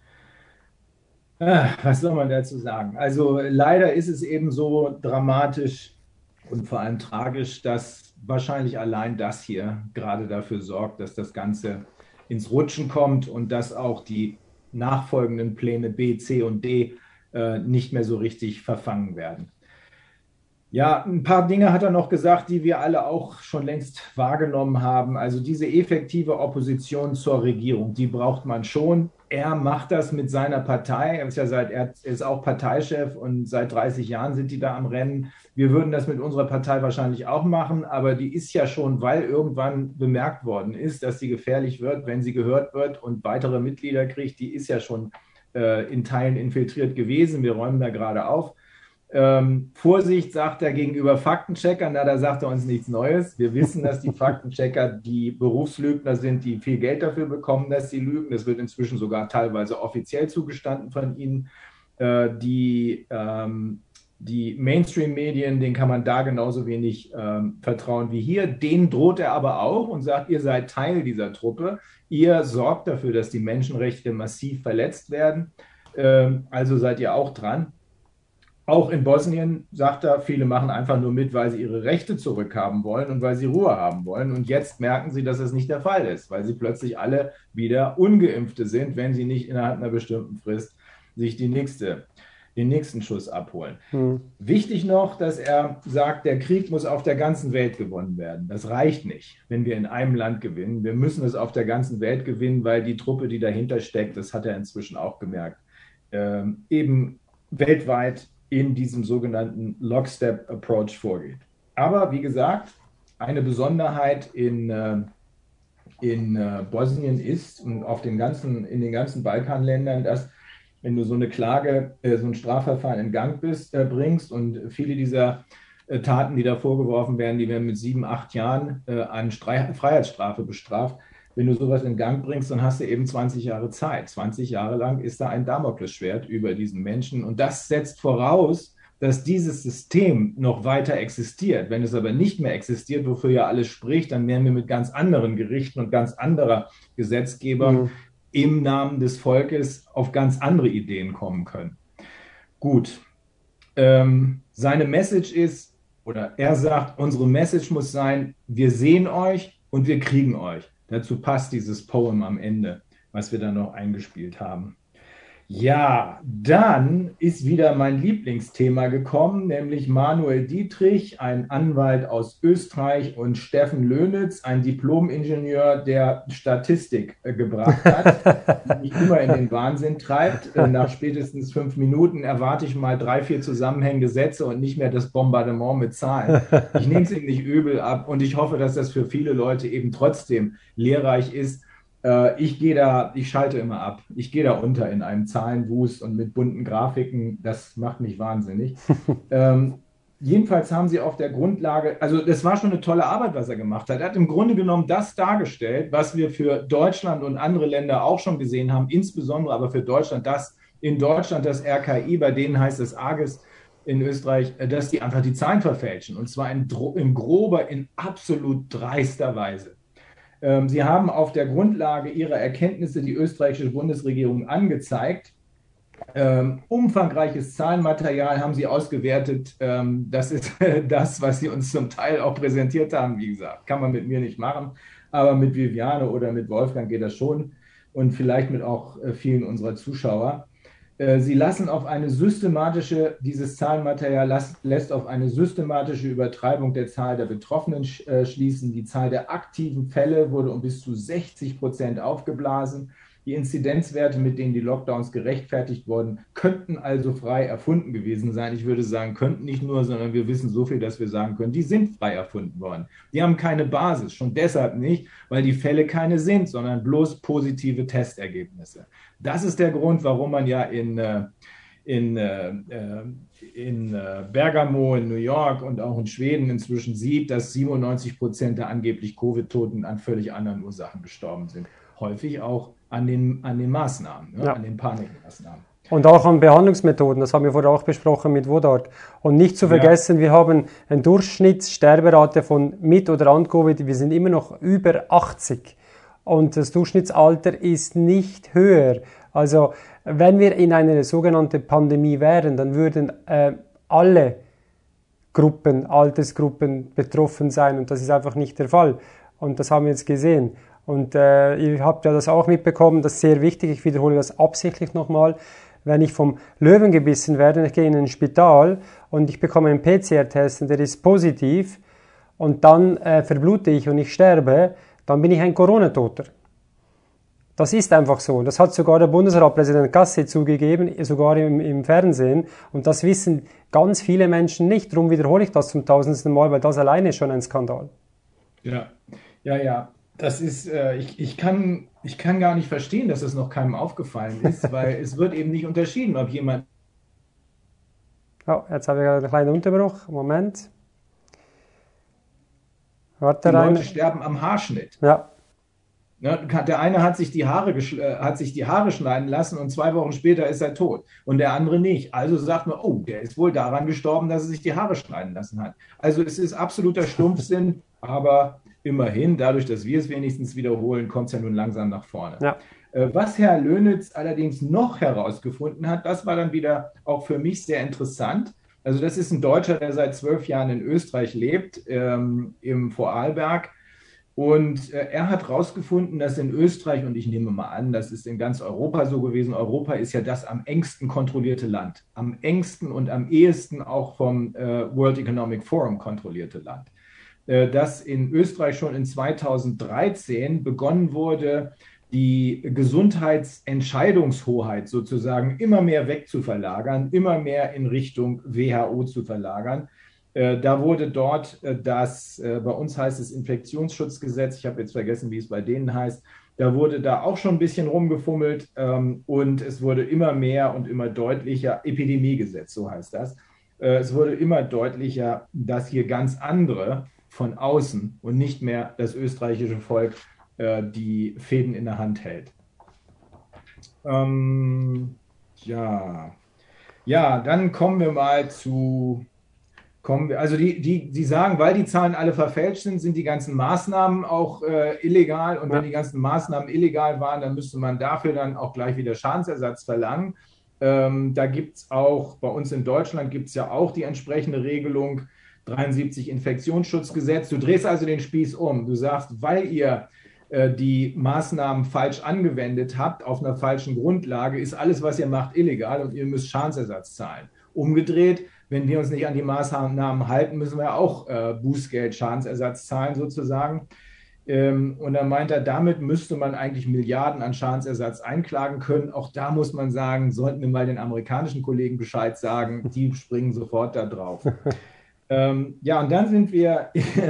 Was soll man dazu sagen? Also leider ist es eben so dramatisch und vor allem tragisch, dass wahrscheinlich allein das hier gerade dafür sorgt, dass das Ganze ins Rutschen kommt und dass auch die nachfolgenden Pläne B, C und D nicht mehr so richtig verfangen werden. Ja, ein paar Dinge hat er noch gesagt, die wir alle auch schon längst wahrgenommen haben. Also diese effektive Opposition zur Regierung, die braucht man schon. Er macht das mit seiner Partei. Er ist auch Parteichef und seit 30 Jahren sind die da am Rennen. Wir würden das mit unserer Partei wahrscheinlich auch machen, aber die ist ja schon, weil irgendwann bemerkt worden ist, dass sie gefährlich wird, wenn sie gehört wird und weitere Mitglieder kriegt, die ist ja schon in Teilen infiltriert gewesen. Wir räumen da gerade auf. Vorsicht, sagt er gegenüber Faktencheckern, da sagt er uns nichts Neues. Wir wissen, dass die Faktenchecker die Berufslügner sind, die viel Geld dafür bekommen, dass sie lügen. Das wird inzwischen sogar teilweise offiziell zugestanden von ihnen. Die Mainstream-Medien, denen kann man da genauso wenig vertrauen wie hier. Denen droht er aber auch und sagt, ihr seid Teil dieser Truppe. Ihr sorgt dafür, dass die Menschenrechte massiv verletzt werden. Also seid ihr auch dran. Auch in Bosnien, sagt er, viele machen einfach nur mit, weil sie ihre Rechte zurückhaben wollen und weil sie Ruhe haben wollen. Und jetzt merken sie, dass es nicht der Fall ist, weil sie plötzlich alle wieder Ungeimpfte sind, wenn sie nicht innerhalb einer bestimmten Frist sich den nächsten Schuss abholen. Wichtig noch, dass er sagt, der Krieg muss auf der ganzen Welt gewonnen werden. Das reicht nicht, wenn wir in einem Land gewinnen. Wir müssen es auf der ganzen Welt gewinnen, weil die Truppe, die dahinter steckt, das hat er inzwischen auch gemerkt, eben weltweit in diesem sogenannten Lockstep-Approach vorgeht. Aber wie gesagt, eine Besonderheit in Bosnien ist und in den ganzen Balkanländern, dass wenn du so eine Klage, so ein Strafverfahren in Gang bringst und viele dieser Taten, die da vorgeworfen werden, die werden mit 7, 8 Jahren an Freiheitsstrafe bestraft. Wenn du sowas in Gang bringst, dann hast du eben 20 Jahre Zeit. 20 Jahre lang ist da ein Damoklesschwert über diesen Menschen. Und das setzt voraus, dass dieses System noch weiter existiert. Wenn es aber nicht mehr existiert, wofür ja alles spricht, dann werden wir mit ganz anderen Gerichten und ganz anderer Gesetzgeber im Namen des Volkes auf ganz andere Ideen kommen können. Gut. Seine Message ist, oder er sagt, unsere Message muss sein, wir sehen euch und wir kriegen euch. Dazu passt dieses Poem am Ende, was wir dann noch eingespielt haben. Ja, dann ist wieder mein Lieblingsthema gekommen, nämlich Manuel Dietrich, ein Anwalt aus Österreich, und Steffen Löhnitz, ein Diplom-Ingenieur, der Statistik gebracht hat, die mich immer in den Wahnsinn treibt. Nach spätestens 5 Minuten erwarte ich mal 3, 4 zusammenhängende Sätze und nicht mehr das Bombardement mit Zahlen. Ich nehme es ihm nicht übel ab und ich hoffe, dass das für viele Leute eben trotzdem lehrreich ist. Ich schalte immer ab. Ich gehe da unter in einem Zahlenwust und mit bunten Grafiken. Das macht mich wahnsinnig. Jedenfalls haben sie auf der Grundlage, also das war schon eine tolle Arbeit, was er gemacht hat. Er hat im Grunde genommen das dargestellt, was wir für Deutschland und andere Länder auch schon gesehen haben, insbesondere aber für Deutschland, dass in Deutschland das RKI, bei denen heißt es AGES in Österreich, dass die einfach die Zahlen verfälschen. Und zwar in grober, in absolut dreister Weise. Sie haben auf der Grundlage ihrer Erkenntnisse die österreichische Bundesregierung angezeigt. Umfangreiches Zahlenmaterial haben sie ausgewertet. Das ist das, was sie uns zum Teil auch präsentiert haben. Wie gesagt, kann man mit mir nicht machen, aber mit Viviane oder mit Wolfgang geht das schon und vielleicht mit auch vielen unserer Zuschauer. Sie lassen auf eine dieses Zahlenmaterial lässt auf eine systematische Übertreibung der Zahl der Betroffenen schließen. Die Zahl der aktiven Fälle wurde um bis zu 60% aufgeblasen. Die Inzidenzwerte, mit denen die Lockdowns gerechtfertigt wurden, könnten also frei erfunden gewesen sein. Ich würde sagen, könnten nicht nur, sondern wir wissen so viel, dass wir sagen können, die sind frei erfunden worden. Die haben keine Basis, schon deshalb nicht, weil die Fälle keine sind, sondern bloß positive Testergebnisse. Das ist der Grund, warum man ja in Bergamo, in New York und auch in Schweden inzwischen sieht, dass 97% der angeblich Covid-Toten an völlig anderen Ursachen gestorben sind. Häufig auch an den Maßnahmen, ne? Ja. An den Panikmaßnahmen. Und auch an Behandlungsmethoden, das haben wir vorher auch besprochen mit Wodardt. Und nicht zu vergessen, wir haben eine Durchschnittssterberate von mit oder an Covid, wir sind immer noch über 80. Und das Durchschnittsalter ist nicht höher. Also wenn wir in einer sogenannten Pandemie wären, dann würden alle Altersgruppen betroffen sein. Und das ist einfach nicht der Fall. Und das haben wir jetzt gesehen. Und ihr habt ja das auch mitbekommen, das ist sehr wichtig, ich wiederhole das absichtlich nochmal. Wenn ich vom Löwen gebissen werde und ich gehe in ein Spital und ich bekomme einen PCR-Test und der ist positiv und dann verblute ich und ich sterbe, dann bin ich ein Corona-Toter. Das ist einfach so. Das hat sogar der Bundesratpräsident Gassi zugegeben, sogar im Fernsehen. Und das wissen ganz viele Menschen nicht. Darum wiederhole ich das zum 1000. Mal, weil das alleine ist schon ein Skandal. Ja. Das ist, ich kann gar nicht verstehen, dass es noch keinem aufgefallen ist, weil es wird eben nicht unterschieden, ob jemand... Oh, jetzt habe ich einen kleinen Unterbruch. Moment. Die Leute sterben am Haarschnitt. Ja. Der eine hat sich die Haare schneiden lassen und 2 Wochen später ist er tot und der andere nicht. Also sagt man, oh, der ist wohl daran gestorben, dass er sich die Haare schneiden lassen hat. Also es ist absoluter Stumpfsinn, aber immerhin, dadurch, dass wir es wenigstens wiederholen, kommt es ja nun langsam nach vorne. Ja. Was Herr Löhnitz allerdings noch herausgefunden hat, das war dann wieder auch für mich sehr interessant. Also das ist ein Deutscher, der seit 12 Jahren in Österreich lebt, im Vorarlberg. Und er hat herausgefunden, dass in Österreich, und ich nehme mal an, das ist in ganz Europa so gewesen, Europa ist ja das am engsten kontrollierte Land, am engsten und am ehesten auch vom World Economic Forum kontrollierte Land, dass in Österreich schon in 2013 begonnen wurde, die Gesundheitsentscheidungshoheit sozusagen immer mehr wegzuverlagern, immer mehr in Richtung WHO zu verlagern. Da wurde dort bei uns heißt es Infektionsschutzgesetz, ich habe jetzt vergessen, wie es bei denen heißt, da wurde da auch schon ein bisschen rumgefummelt und es wurde immer mehr und immer deutlicher, Epidemiegesetz, so heißt das, es wurde immer deutlicher, dass hier ganz andere von außen und nicht mehr das österreichische Volk die Fäden in der Hand hält. Ja, dann kommen wir mal zu... Also die sagen, weil die Zahlen alle verfälscht sind die ganzen Maßnahmen auch illegal. Und wenn die ganzen Maßnahmen illegal waren, dann müsste man dafür dann auch gleich wieder Schadensersatz verlangen. Da gibt es auch, bei uns in Deutschland gibt es ja auch die entsprechende Regelung, 73 Infektionsschutzgesetz. Du drehst also den Spieß um. Du sagst, weil ihr die Maßnahmen falsch angewendet habt, auf einer falschen Grundlage, ist alles, was ihr macht, illegal und ihr müsst Schadensersatz zahlen. Umgedreht, wenn wir uns nicht an die Maßnahmen halten, müssen wir auch Bußgeld, Schadensersatz zahlen sozusagen. Und dann meint er, damit müsste man eigentlich Milliarden an Schadensersatz einklagen können. Auch da muss man sagen, sollten wir mal den amerikanischen Kollegen Bescheid sagen, die springen sofort da drauf. Ja, und dann sind wir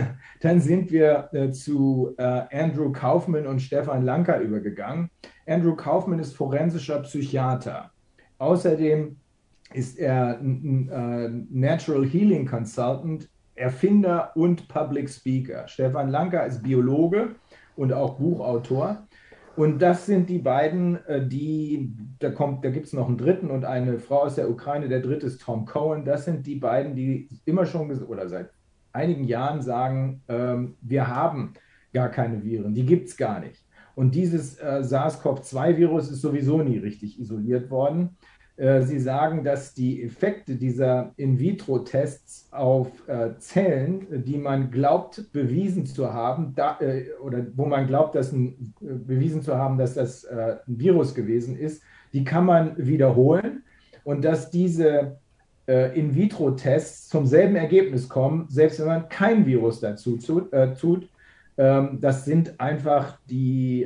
zu Andrew Kaufman und Stefan Lanka übergegangen. Andrew Kaufman ist forensischer Psychiater. Außerdem ist er Natural Healing Consultant, Erfinder und Public Speaker. Stefan Lanka ist Biologe und auch Buchautor. Und das sind die beiden, da gibt es noch einen dritten und eine Frau aus der Ukraine, der dritte ist Tom Cohen. Das sind die beiden, die immer schon oder seit einigen Jahren sagen, wir haben gar keine Viren, die gibt es gar nicht. Und dieses SARS-CoV-2-Virus ist sowieso nie richtig isoliert worden. Sie sagen, dass die Effekte dieser In-vitro-Tests auf Zellen, die man glaubt bewiesen zu haben, oder wo man glaubt, bewiesen zu haben, dass das ein Virus gewesen ist, die kann man wiederholen und dass diese In-vitro-Tests zum selben Ergebnis kommen, selbst wenn man kein Virus dazu tut. Das sind einfach die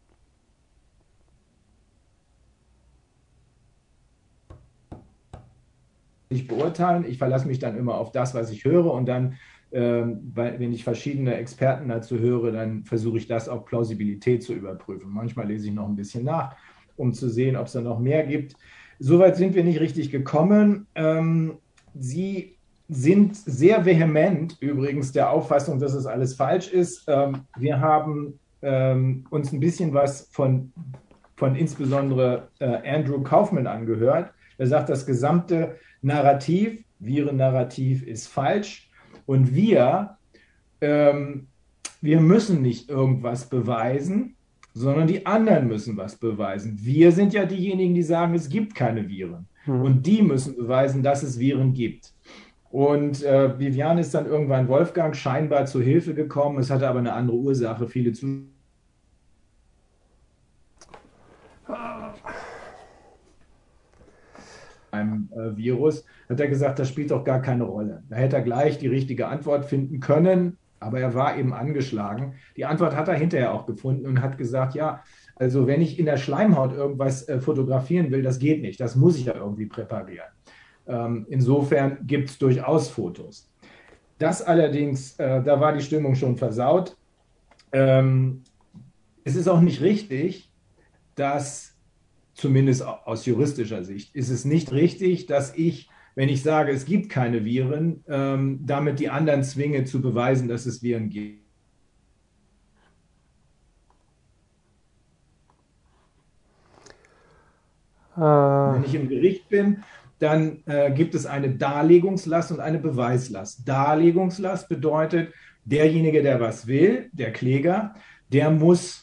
nicht beurteilen. Ich verlasse mich dann immer auf das, was ich höre und dann, wenn ich verschiedene Experten dazu höre, dann versuche ich das auf Plausibilität zu überprüfen. Manchmal lese ich noch ein bisschen nach, um zu sehen, ob es da noch mehr gibt. Soweit sind wir nicht richtig gekommen. Sie sind sehr vehement übrigens der Auffassung, dass es alles falsch ist. Wir haben uns ein bisschen was von insbesondere Andrew Kaufman angehört. Er sagt, das gesamte Narrativ, Virennarrativ ist falsch und wir müssen nicht irgendwas beweisen, sondern die anderen müssen was beweisen. Wir sind ja diejenigen, die sagen, es gibt keine Viren und die müssen beweisen, dass es Viren gibt. Und Viviane ist dann irgendwann Wolfgang scheinbar zu Hilfe gekommen, es hatte aber eine andere Ursache, viele einem Virus, hat er gesagt, das spielt doch gar keine Rolle. Da hätte er gleich die richtige Antwort finden können, aber er war eben angeschlagen. Die Antwort hat er hinterher auch gefunden und hat gesagt, ja, also wenn ich in der Schleimhaut irgendwas fotografieren will, das geht nicht, das muss ich ja irgendwie präparieren. Insofern gibt es durchaus Fotos. Das allerdings, da war die Stimmung schon versaut. Es ist auch nicht richtig, dass zumindest aus juristischer Sicht, ist es nicht richtig, dass ich, wenn ich sage, es gibt keine Viren, damit die anderen zwinge zu beweisen, dass es Viren gibt. Wenn ich im Gericht bin, dann gibt es eine Darlegungslast und eine Beweislast. Darlegungslast bedeutet, derjenige, der was will, der Kläger, der muss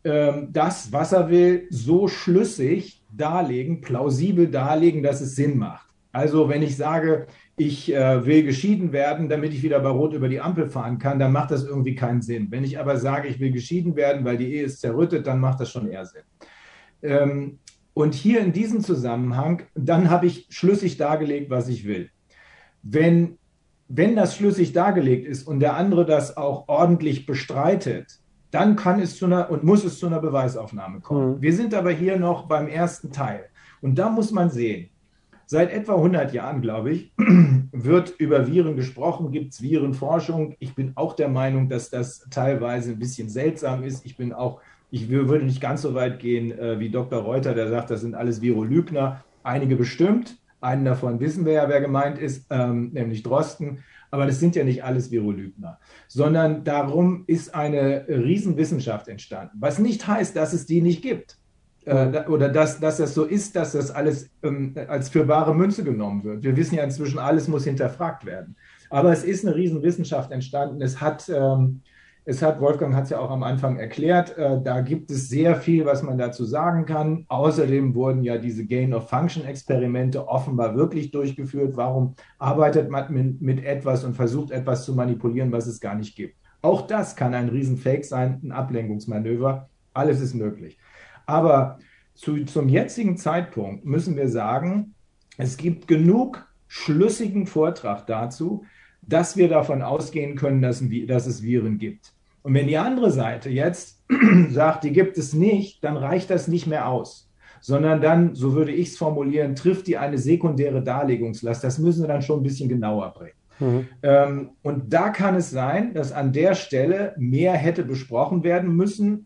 das, was er will, so schlüssig darlegen, plausibel darlegen, dass es Sinn macht. Also wenn ich sage, ich will geschieden werden, damit ich wieder bei Rot über die Ampel fahren kann, dann macht das irgendwie keinen Sinn. Wenn ich aber sage, ich will geschieden werden, weil die Ehe ist zerrüttet, dann macht das schon eher Sinn. Und hier in diesem Zusammenhang, dann habe ich schlüssig dargelegt, was ich will. Wenn das schlüssig dargelegt ist und der andere das auch ordentlich bestreitet, dann kann es muss es zu einer Beweisaufnahme kommen. Wir sind aber hier noch beim ersten Teil. Und da muss man sehen, seit etwa 100 Jahren, glaube ich, wird über Viren gesprochen, gibt es Virenforschung. Ich bin auch der Meinung, dass das teilweise ein bisschen seltsam ist. Ich würde nicht ganz so weit gehen wie Dr. Reuter, der sagt, das sind alles Virolügner. Einige bestimmt. Einen davon wissen wir ja, wer gemeint ist, nämlich Drosten. Aber das sind ja nicht alles Virolügner, sondern darum ist eine Riesenwissenschaft entstanden. Was nicht heißt, dass es die nicht gibt. Oder dass das so ist, dass das alles als für bare Münze genommen wird. Wir wissen ja inzwischen, alles muss hinterfragt werden. Aber es ist eine Riesenwissenschaft entstanden. Wolfgang hat es ja auch am Anfang erklärt, da gibt es sehr viel, was man dazu sagen kann. Außerdem wurden ja diese Gain-of-Function-Experimente offenbar wirklich durchgeführt. Warum arbeitet man mit etwas und versucht etwas zu manipulieren, was es gar nicht gibt? Auch das kann ein Riesenfake sein, ein Ablenkungsmanöver. Alles ist möglich. Aber zum jetzigen Zeitpunkt müssen wir sagen, es gibt genug schlüssigen Vortrag dazu, dass wir davon ausgehen können, dass es Viren gibt. Und wenn die andere Seite jetzt sagt, die gibt es nicht, dann reicht das nicht mehr aus. Sondern dann, so würde ich es formulieren, trifft die eine sekundäre Darlegungslast. Das müssen wir dann schon ein bisschen genauer bringen. Und da kann es sein, dass an der Stelle mehr hätte besprochen werden müssen,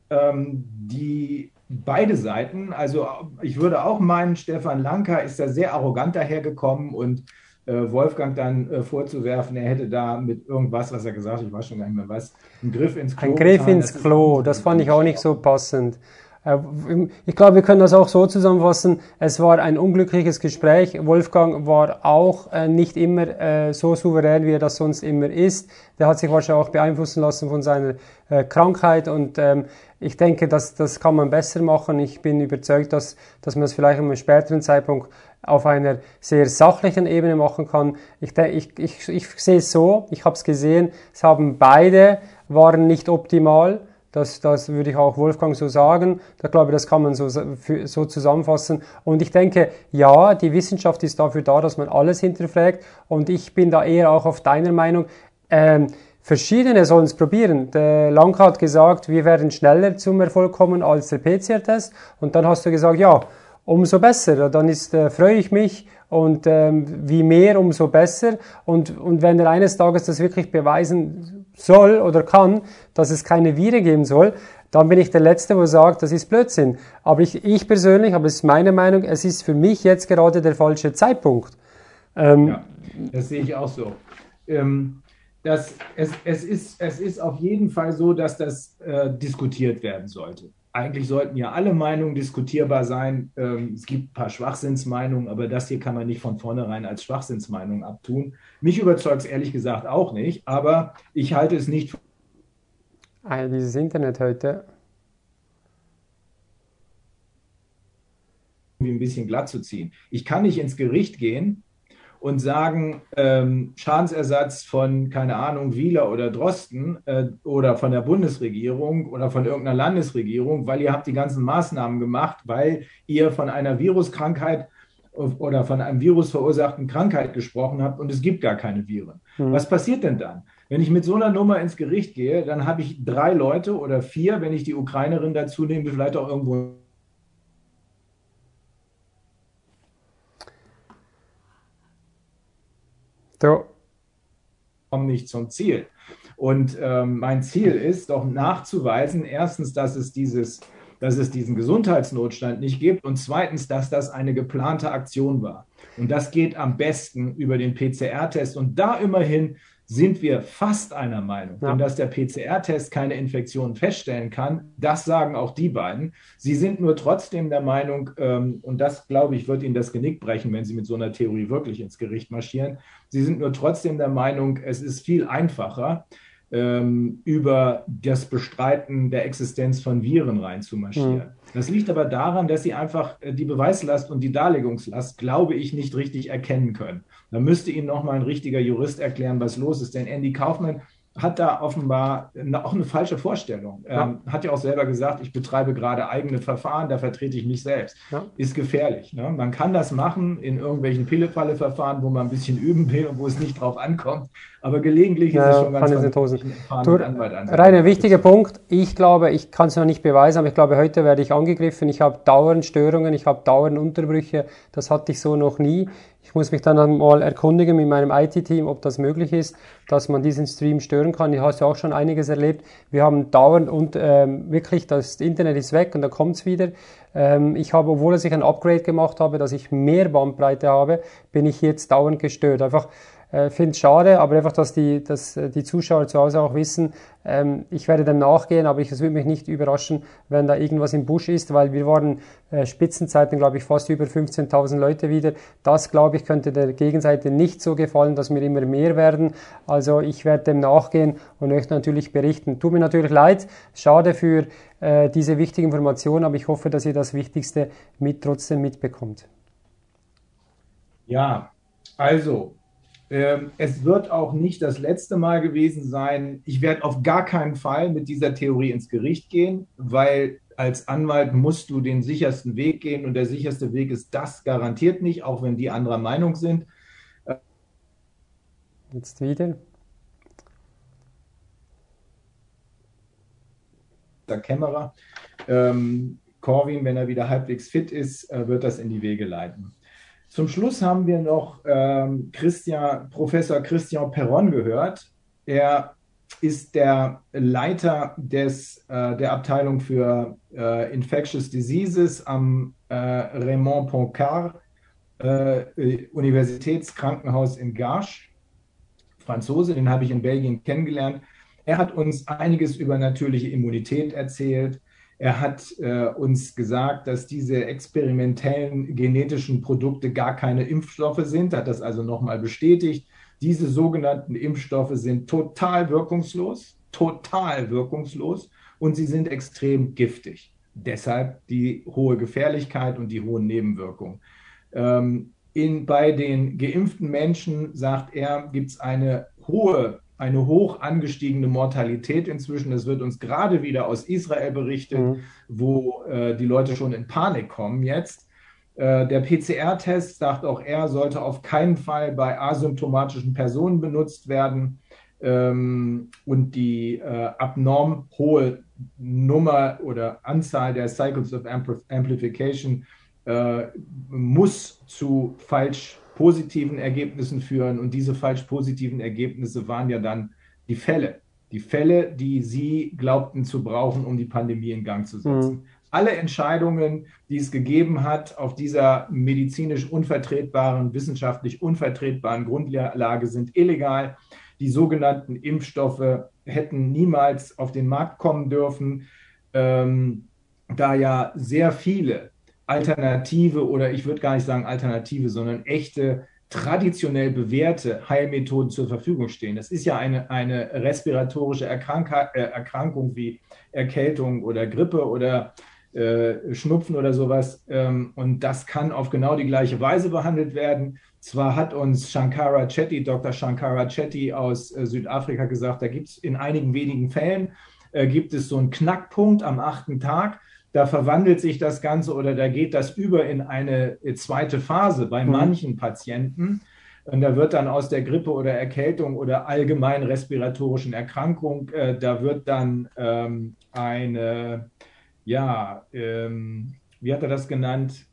beide Seiten, also ich würde auch meinen, Stefan Lanka ist da sehr arrogant dahergekommen und Wolfgang dann vorzuwerfen, er hätte da mit irgendwas, was er gesagt hat, ich weiß schon gar nicht mehr was, einen Griff ins Klo. Ein Griff ins Klo, das fand ich auch nicht so passend. Ich glaube, wir können das auch so zusammenfassen, es war ein unglückliches Gespräch. Wolfgang war auch nicht immer so souverän, wie er das sonst immer ist. Der hat sich wahrscheinlich auch beeinflussen lassen von seiner Krankheit und ich denke, das kann man besser machen. Ich bin überzeugt, dass man es vielleicht an einem späteren Zeitpunkt auf einer sehr sachlichen Ebene machen kann. Ich sehe es so, ich habe es gesehen, waren nicht optimal. Das würde ich auch Wolfgang so sagen. Da glaube ich, das kann man so zusammenfassen. Und ich denke, ja, die Wissenschaft ist dafür da, dass man alles hinterfragt. Und ich bin da eher auch auf deiner Meinung. Verschiedene sollen es probieren. Der Lanka hat gesagt, wir werden schneller zum Erfolg kommen als der PCR-Test. Und dann hast du gesagt, ja, umso besser. Dann freue ich mich. Und wie mehr, umso besser. Und wenn er eines Tages das wirklich beweisen soll oder kann, dass es keine Viren geben soll, dann bin ich der Letzte, der sagt, das ist Blödsinn. Aber ich persönlich, aber es ist meine Meinung, es ist für mich jetzt gerade der falsche Zeitpunkt. Ja, das sehe ich auch so. Es ist auf jeden Fall so, dass das diskutiert werden sollte. Eigentlich sollten ja alle Meinungen diskutierbar sein. Es gibt ein paar Schwachsinnsmeinungen, aber das hier kann man nicht von vornherein als Schwachsinnsmeinung abtun. Mich überzeugt es ehrlich gesagt auch nicht, aber ich halte es nicht. Dieses Internet heute. Ein bisschen glatt zu ziehen. Ich kann nicht ins Gericht gehen und sagen, Schadensersatz von, keine Ahnung, Wieler oder Drosten oder von der Bundesregierung oder von irgendeiner Landesregierung, weil ihr habt die ganzen Maßnahmen gemacht, weil ihr von einer Viruskrankheit oder von einem virusverursachten Krankheit gesprochen habt und es gibt gar keine Viren. Was passiert denn dann? Wenn ich mit so einer Nummer ins Gericht gehe, dann habe ich 3 Leute oder 4, wenn ich die Ukrainerin dazu nehme, vielleicht auch irgendwo. Kommen nicht zum Ziel. Und mein Ziel ist doch nachzuweisen, erstens, dass es diesen Gesundheitsnotstand nicht gibt und zweitens, dass das eine geplante Aktion war. Und das geht am besten über den PCR-Test. Und da immerhin sind wir fast einer Meinung. Ja. Denn dass der PCR-Test keine Infektionen feststellen kann, das sagen auch die beiden. Sie sind nur trotzdem der Meinung, und das, glaube ich, wird Ihnen das Genick brechen, wenn Sie mit so einer Theorie wirklich ins Gericht marschieren. Sie sind nur trotzdem der Meinung, es ist viel einfacher, über das Bestreiten der Existenz von Viren reinzumarschieren. Das liegt aber daran, dass sie einfach die Beweislast und die Darlegungslast, glaube ich, nicht richtig erkennen können. Da müsste Ihnen nochmal ein richtiger Jurist erklären, was los ist. Denn Andy Kaufman hat da offenbar auch eine falsche Vorstellung. Hat ja auch selber gesagt, ich betreibe gerade eigene Verfahren, da vertrete ich mich selbst. Ja. Ist gefährlich. Ne? Man kann das machen in irgendwelchen Pille-Palle-Verfahren, wo man ein bisschen üben will und wo es nicht drauf ankommt. Aber gelegentlich ist es schon ganz vernünftig, einen Anwalt anzunehmen. Rainer, wichtiger Punkt. Ich glaube, ich kann es noch nicht beweisen, aber ich glaube, heute werde ich angegriffen. Ich habe dauernd Störungen, ich habe dauernd Unterbrüche. Das hatte ich so noch nie. Ich muss mich dann mal erkundigen mit meinem IT-Team, ob das möglich ist, dass man diesen Stream stören kann. Ich habe ja auch schon einiges erlebt. Wir haben dauernd und wirklich, das Internet ist weg und dann kommt es wieder. Ich habe, obwohl ich ein Upgrade gemacht habe, dass ich mehr Bandbreite habe, bin ich jetzt dauernd gestört. Einfach finde es schade, aber einfach, dass die Zuschauer zu Hause auch wissen, ich werde dem nachgehen, aber es würde mich nicht überraschen, wenn da irgendwas im Busch ist, weil wir waren Spitzenzeiten, glaube ich, fast über 15.000 Leute wieder. Das, glaube ich, könnte der Gegenseite nicht so gefallen, dass wir immer mehr werden. Also ich werde dem nachgehen und euch natürlich berichten. Tut mir natürlich leid, schade für diese wichtige Information, aber ich hoffe, dass ihr das Wichtigste trotzdem mitbekommt. Ja, also es wird auch nicht das letzte Mal gewesen sein. Ich werde auf gar keinen Fall mit dieser Theorie ins Gericht gehen, weil als Anwalt musst du den sichersten Weg gehen und der sicherste Weg ist das garantiert nicht, auch wenn die anderer Meinung sind. Jetzt wieder. Der Kämmerer. Corwin, wenn er wieder halbwegs fit ist, wird das in die Wege leiten. Zum Schluss haben wir noch Professor Christian Perron gehört. Er ist der Leiter der Abteilung für Infectious Diseases am Raymond Poincaré Universitätskrankenhaus in Garches, Franzose, den habe ich in Belgien kennengelernt. Er hat uns einiges über natürliche Immunität erzählt. Er hat uns gesagt, dass diese experimentellen genetischen Produkte gar keine Impfstoffe sind, hat das also nochmal bestätigt. Diese sogenannten Impfstoffe sind total wirkungslos und sie sind extrem giftig. Deshalb die hohe Gefährlichkeit und die hohen Nebenwirkungen. Bei den geimpften Menschen, sagt er, gibt es eine hoch angestiegene Mortalität inzwischen. Das wird uns gerade wieder aus Israel berichtet, wo die Leute schon in Panik kommen jetzt. Der PCR-Test, sagt auch er, sollte auf keinen Fall bei asymptomatischen Personen benutzt werden. Und die abnorm hohe Nummer oder Anzahl der Cycles of Amplification muss zu falsch positiven Ergebnissen führen. Und diese falsch positiven Ergebnisse waren ja dann die Fälle, die Sie glaubten zu brauchen, um die Pandemie in Gang zu setzen. Alle Entscheidungen, die es gegeben hat auf dieser medizinisch unvertretbaren, wissenschaftlich unvertretbaren Grundlage, sind illegal. Die sogenannten Impfstoffe hätten niemals auf den Markt kommen dürfen, da ja sehr viele alternative, oder ich würde gar nicht sagen alternative, sondern echte, traditionell bewährte Heilmethoden zur Verfügung stehen. Das ist ja eine respiratorische Erkrankung wie Erkältung oder Grippe oder Schnupfen oder sowas. Und das kann auf genau die gleiche Weise behandelt werden. Zwar hat uns Dr. Shankara Chetty aus Südafrika gesagt, da gibt es in einigen wenigen Fällen, gibt es so einen Knackpunkt am 8. Tag. Da verwandelt sich das Ganze oder da geht das über in eine zweite Phase bei manchen Patienten. Und da wird dann aus der Grippe oder Erkältung oder allgemein respiratorischen Erkrankung, da wird dann wie hat er das genannt?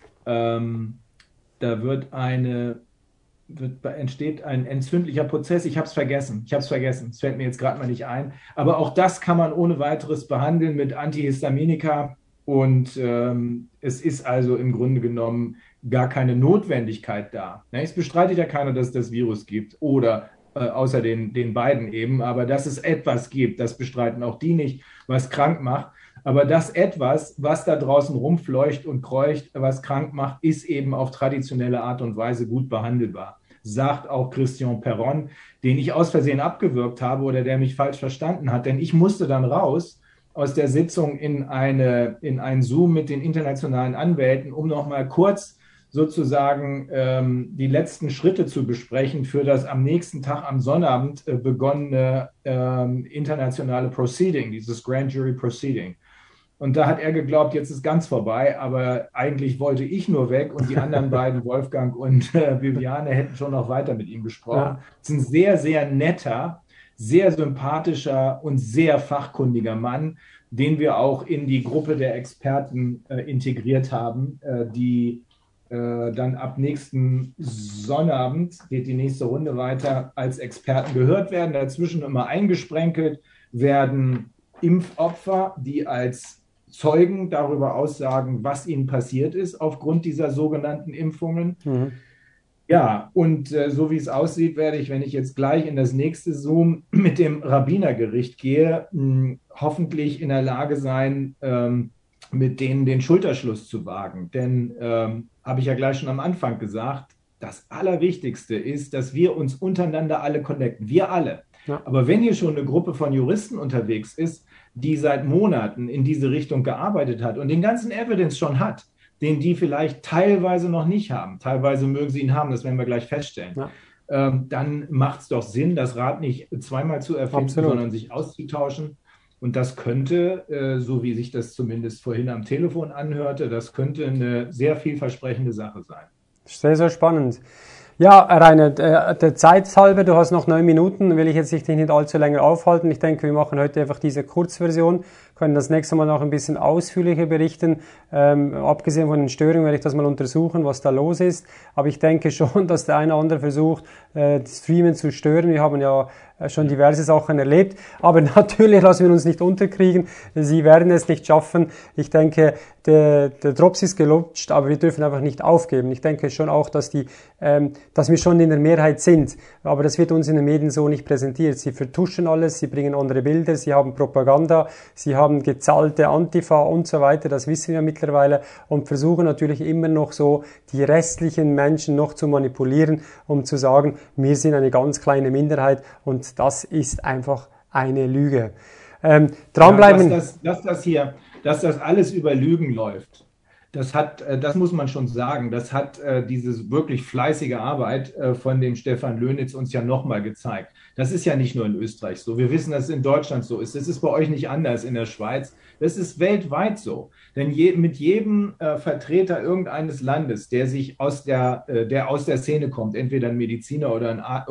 Entsteht ein entzündlicher Prozess. Ich habe es vergessen. Es fällt mir jetzt gerade mal nicht ein. Aber auch das kann man ohne weiteres behandeln mit Antihistaminika. Und es ist also im Grunde genommen gar keine Notwendigkeit da. Es bestreitet ja keiner, dass es das Virus gibt oder außer den beiden eben. Aber dass es etwas gibt, das bestreiten auch die nicht, was krank macht. Aber das etwas, was da draußen rumfleucht und kreucht, was krank macht, ist eben auf traditionelle Art und Weise gut behandelbar. sagt auch Christian Perron, den ich aus Versehen abgewürgt habe oder der mich falsch verstanden hat. Denn ich musste dann raus aus der Sitzung in ein Zoom mit den internationalen Anwälten, um nochmal kurz sozusagen die letzten Schritte zu besprechen für das am nächsten Tag, am Sonnabend begonnene internationale Proceeding, dieses Grand Jury Proceeding. Und da hat er geglaubt, jetzt ist ganz vorbei, aber eigentlich wollte ich nur weg und die anderen beiden, Wolfgang und Viviane, hätten schon noch weiter mit ihm gesprochen. Ja. Das ist ein sehr, sehr netter, sehr sympathischer und sehr fachkundiger Mann, den wir auch in die Gruppe der Experten integriert haben, die dann ab nächsten Sonnabend geht die nächste Runde weiter, als Experten gehört werden. Dazwischen immer eingesprenkelt werden Impfopfer, die als Zeugen darüber aussagen, was ihnen passiert ist aufgrund dieser sogenannten Impfungen. Mhm. Ja, und so wie es aussieht, werde ich, wenn ich jetzt gleich in das nächste Zoom mit dem Rabbinergericht gehe, hoffentlich in der Lage sein, mit denen den Schulterschluss zu wagen. Denn, habe ich ja gleich schon am Anfang gesagt, das Allerwichtigste ist, dass wir uns untereinander alle connecten. Wir alle. Ja. Aber wenn hier schon eine Gruppe von Juristen unterwegs ist, die seit Monaten in diese Richtung gearbeitet hat und den ganzen Evidence schon hat, den die vielleicht teilweise noch nicht haben, teilweise mögen sie ihn haben, das werden wir gleich feststellen, ja. Dann macht es doch Sinn, das Rad nicht zweimal zu erfinden, Absolut. Sondern sich auszutauschen. Und das könnte, so wie sich das zumindest vorhin am Telefon anhörte, das könnte eine sehr vielversprechende Sache sein. Sehr, sehr spannend. Ja, Rainer, der Zeit halber, du hast noch 9 Minuten, will ich jetzt dich nicht allzu länger aufhalten. Ich denke, wir machen heute einfach diese Kurzversion, können das nächste Mal noch ein bisschen ausführlicher berichten. Abgesehen von den Störungen werde ich das mal untersuchen, was da los ist. Aber ich denke schon, dass der eine oder andere versucht, Streamen zu stören. Wir haben ja schon diverse Sachen erlebt. Aber natürlich lassen wir uns nicht unterkriegen. Sie werden es nicht schaffen. Ich denke, der Drops ist gelutscht, aber wir dürfen einfach nicht aufgeben. Ich denke schon auch, dass wir schon in der Mehrheit sind. Aber das wird uns in den Medien so nicht präsentiert. Sie vertuschen alles, sie bringen andere Bilder, sie haben Propaganda, sie haben gezahlte Antifa und so weiter. Das wissen wir mittlerweile und versuchen natürlich immer noch so die restlichen Menschen noch zu manipulieren, um zu sagen, wir sind eine ganz kleine Minderheit und das ist einfach eine Lüge. Dranbleiben. Ja, dass das alles über Lügen läuft. Das muss man schon sagen, das hat diese wirklich fleißige Arbeit von dem Stefan Löhnitz uns ja nochmal gezeigt. Das ist ja nicht nur in Österreich so. Wir wissen, dass es in Deutschland so ist. Das ist bei euch nicht anders in der Schweiz. Das ist weltweit so. Denn mit jedem Vertreter irgendeines Landes, der aus der Szene kommt, entweder ein Mediziner oder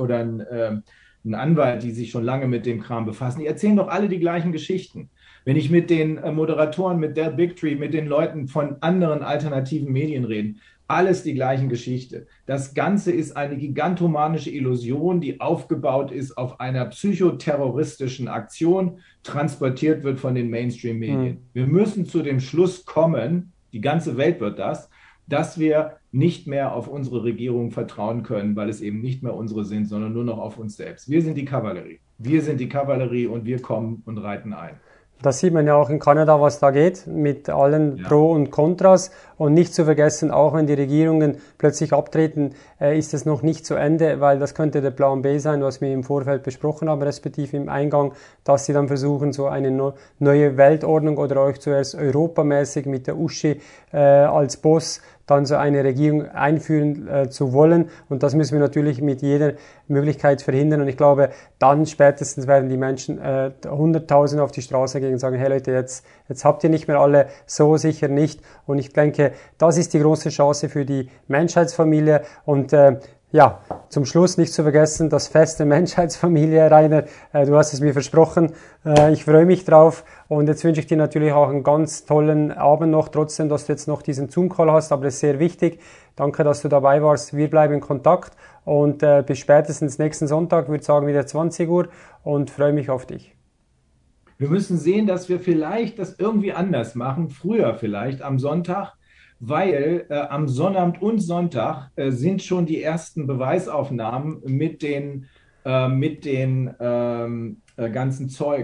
ein Anwalt, die sich schon lange mit dem Kram befassen, die erzählen doch alle die gleichen Geschichten. Wenn ich mit den Moderatoren, mit der Big Tree, mit den Leuten von anderen alternativen Medien rede, alles die gleichen Geschichte. Das Ganze ist eine gigantomanische Illusion, die aufgebaut ist auf einer psychoterroristischen Aktion, transportiert wird von den Mainstream-Medien. Wir müssen zu dem Schluss kommen, die ganze Welt wird das, dass wir nicht mehr auf unsere Regierung vertrauen können, weil es eben nicht mehr unsere sind, sondern nur noch auf uns selbst. Wir sind die Kavallerie. Wir sind die Kavallerie und wir kommen und reiten ein. Das sieht man ja auch in Kanada, was da geht, mit allen Pro und Kontras. Und nicht zu vergessen, auch wenn die Regierungen plötzlich abtreten, ist es noch nicht zu Ende, weil das könnte der Plan B sein, was wir im Vorfeld besprochen haben, respektive im Eingang, dass sie dann versuchen, so eine neue Weltordnung oder euch zuerst europamäßig mit der Uschi als Boss dann so eine Regierung einführen zu wollen. Und das müssen wir natürlich mit jeder Möglichkeit verhindern. Und ich glaube, dann spätestens werden die Menschen 100.000 auf die Straße gehen und sagen, hey Leute, jetzt habt ihr nicht mehr alle, so sicher nicht. Und ich denke, das ist die große Chance für die Menschheitsfamilie. Und ja, zum Schluss nicht zu vergessen, das Fest der Menschheitsfamilie, Rainer, du hast es mir versprochen, ich freue mich drauf und jetzt wünsche ich dir natürlich auch einen ganz tollen Abend noch, trotzdem, dass du jetzt noch diesen Zoom-Call hast, aber das ist sehr wichtig. Danke, dass du dabei warst, wir bleiben in Kontakt und bis spätestens nächsten Sonntag, würde ich sagen wieder 20 Uhr und freue mich auf dich. Wir müssen sehen, dass wir vielleicht das irgendwie anders machen, früher vielleicht am Sonntag, weil am Sonnabend und Sonntag sind schon die ersten Beweisaufnahmen mit den ganzen Zeugen.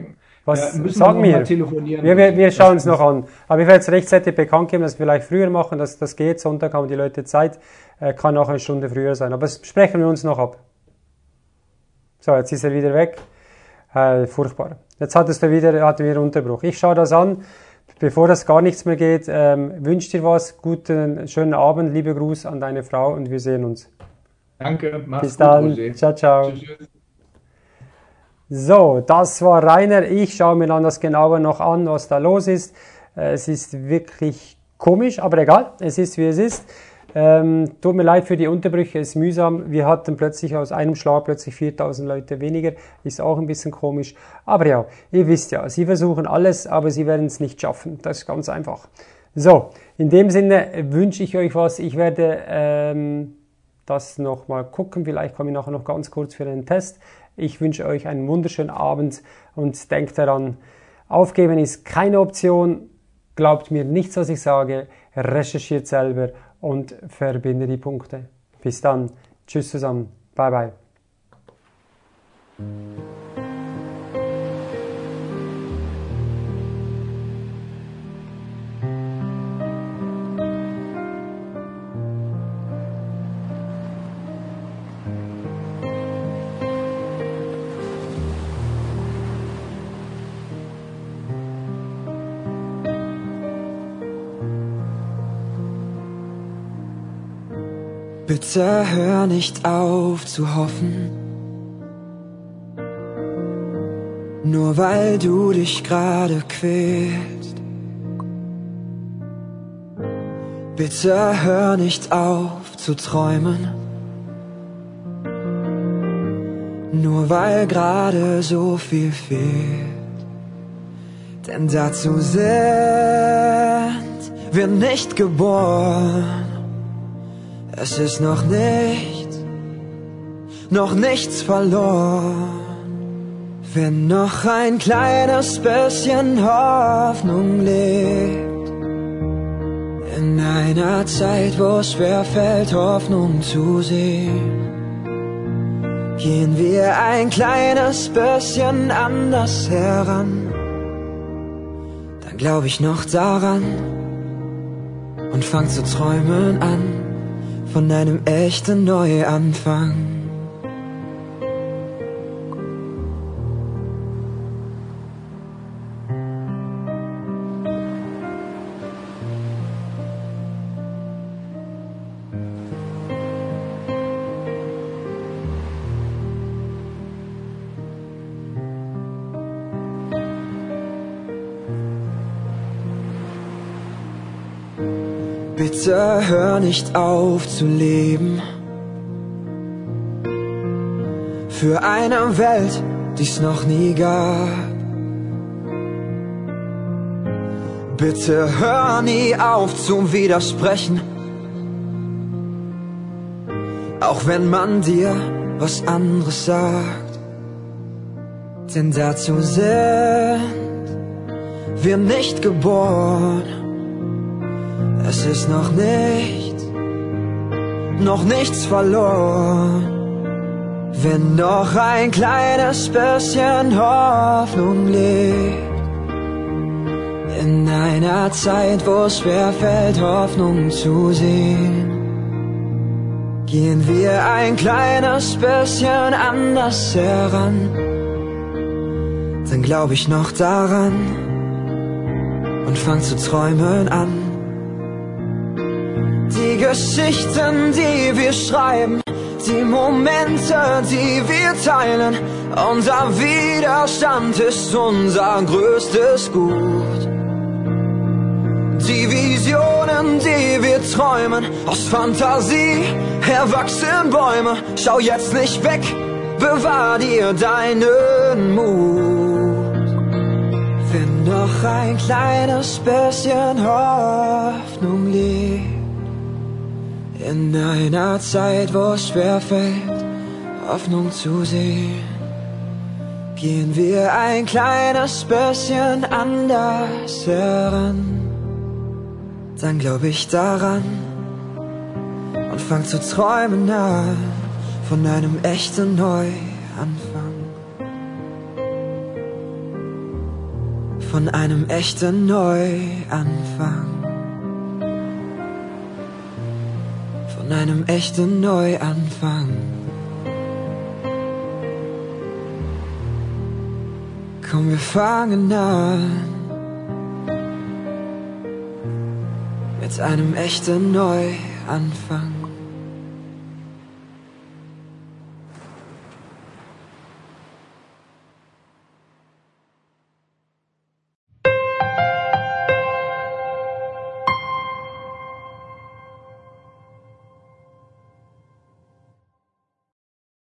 Was müssen sagen wir noch wir? mal telefonieren. Wir schauen es noch an. Aber ich werde jetzt rechtzeitig bekannt geben, dass wir vielleicht früher machen, das geht. Sonntag haben die Leute Zeit, kann auch eine Stunde früher sein. Aber das sprechen wir uns noch ab. So, jetzt ist er wieder weg. Furchtbar. Jetzt hatten wir Unterbruch. Ich schaue das an. Bevor das gar nichts mehr geht, wünsche dir was. Guten, schönen Abend. Liebe Gruß an deine Frau und wir sehen uns. Danke, mach's Bis gut, dann. Roger. Ciao, ciao. Tschüss. So, das war Rainer. Ich schaue mir dann das genauer noch an, was da los ist. Es ist wirklich komisch, aber egal. Es ist, wie es ist. Tut mir leid für die Unterbrüche, ist mühsam. Wir hatten plötzlich aus einem Schlag plötzlich 4000 Leute weniger. Ist auch ein bisschen komisch. Aber ja, ihr wisst ja, sie versuchen alles, aber sie werden es nicht schaffen. Das ist ganz einfach. So, in dem Sinne wünsche ich euch was. Ich werde das nochmal gucken. Vielleicht komme ich nachher noch ganz kurz für einen Test. Ich wünsche euch einen wunderschönen Abend und denkt daran, aufgeben ist keine Option. Glaubt mir nichts, was ich sage. Recherchiert selber und verbinde die Punkte. Bis dann. Tschüss zusammen. Bye, bye. Bitte hör nicht auf zu hoffen, nur weil du dich gerade quälst. Bitte hör nicht auf zu träumen, nur weil gerade so viel fehlt. Denn dazu sind wir nicht geboren. Es ist noch nichts verloren. Wenn noch ein kleines bisschen Hoffnung lebt, in einer Zeit, wo es schwerfällt, Hoffnung zu sehen, gehen wir ein kleines bisschen anders heran. Dann glaub ich noch daran und fang zu träumen an von einem echten Neuanfang. Bitte hör nicht auf zu leben für eine Welt, die's noch nie gab. Bitte hör nie auf zu widersprechen, auch wenn man dir was anderes sagt. Denn dazu sind wir nicht geboren. Es ist noch nichts verloren. Wenn noch ein kleines bisschen Hoffnung lebt, in einer Zeit, wo es schwerfällt, Hoffnung zu sehen, gehen wir ein kleines bisschen anders heran. Dann glaub ich noch daran und fang zu träumen an. Die Geschichten, die wir schreiben, die Momente, die wir teilen, unser Widerstand ist unser größtes Gut. Die Visionen, die wir träumen, aus Fantasie erwachsen Bäume. Schau jetzt nicht weg, bewahr dir deinen Mut. Wenn noch ein kleines bisschen Hoffnung lebt, in einer Zeit, wo es schwerfällt, Hoffnung zu sehen, gehen wir ein kleines bisschen anders heran. Dann glaub ich daran und fang zu träumen an von einem echten Neuanfang. von einem echten Neuanfang. Von einem echten Neuanfang. Komm, wir fangen an mit einem echten Neuanfang.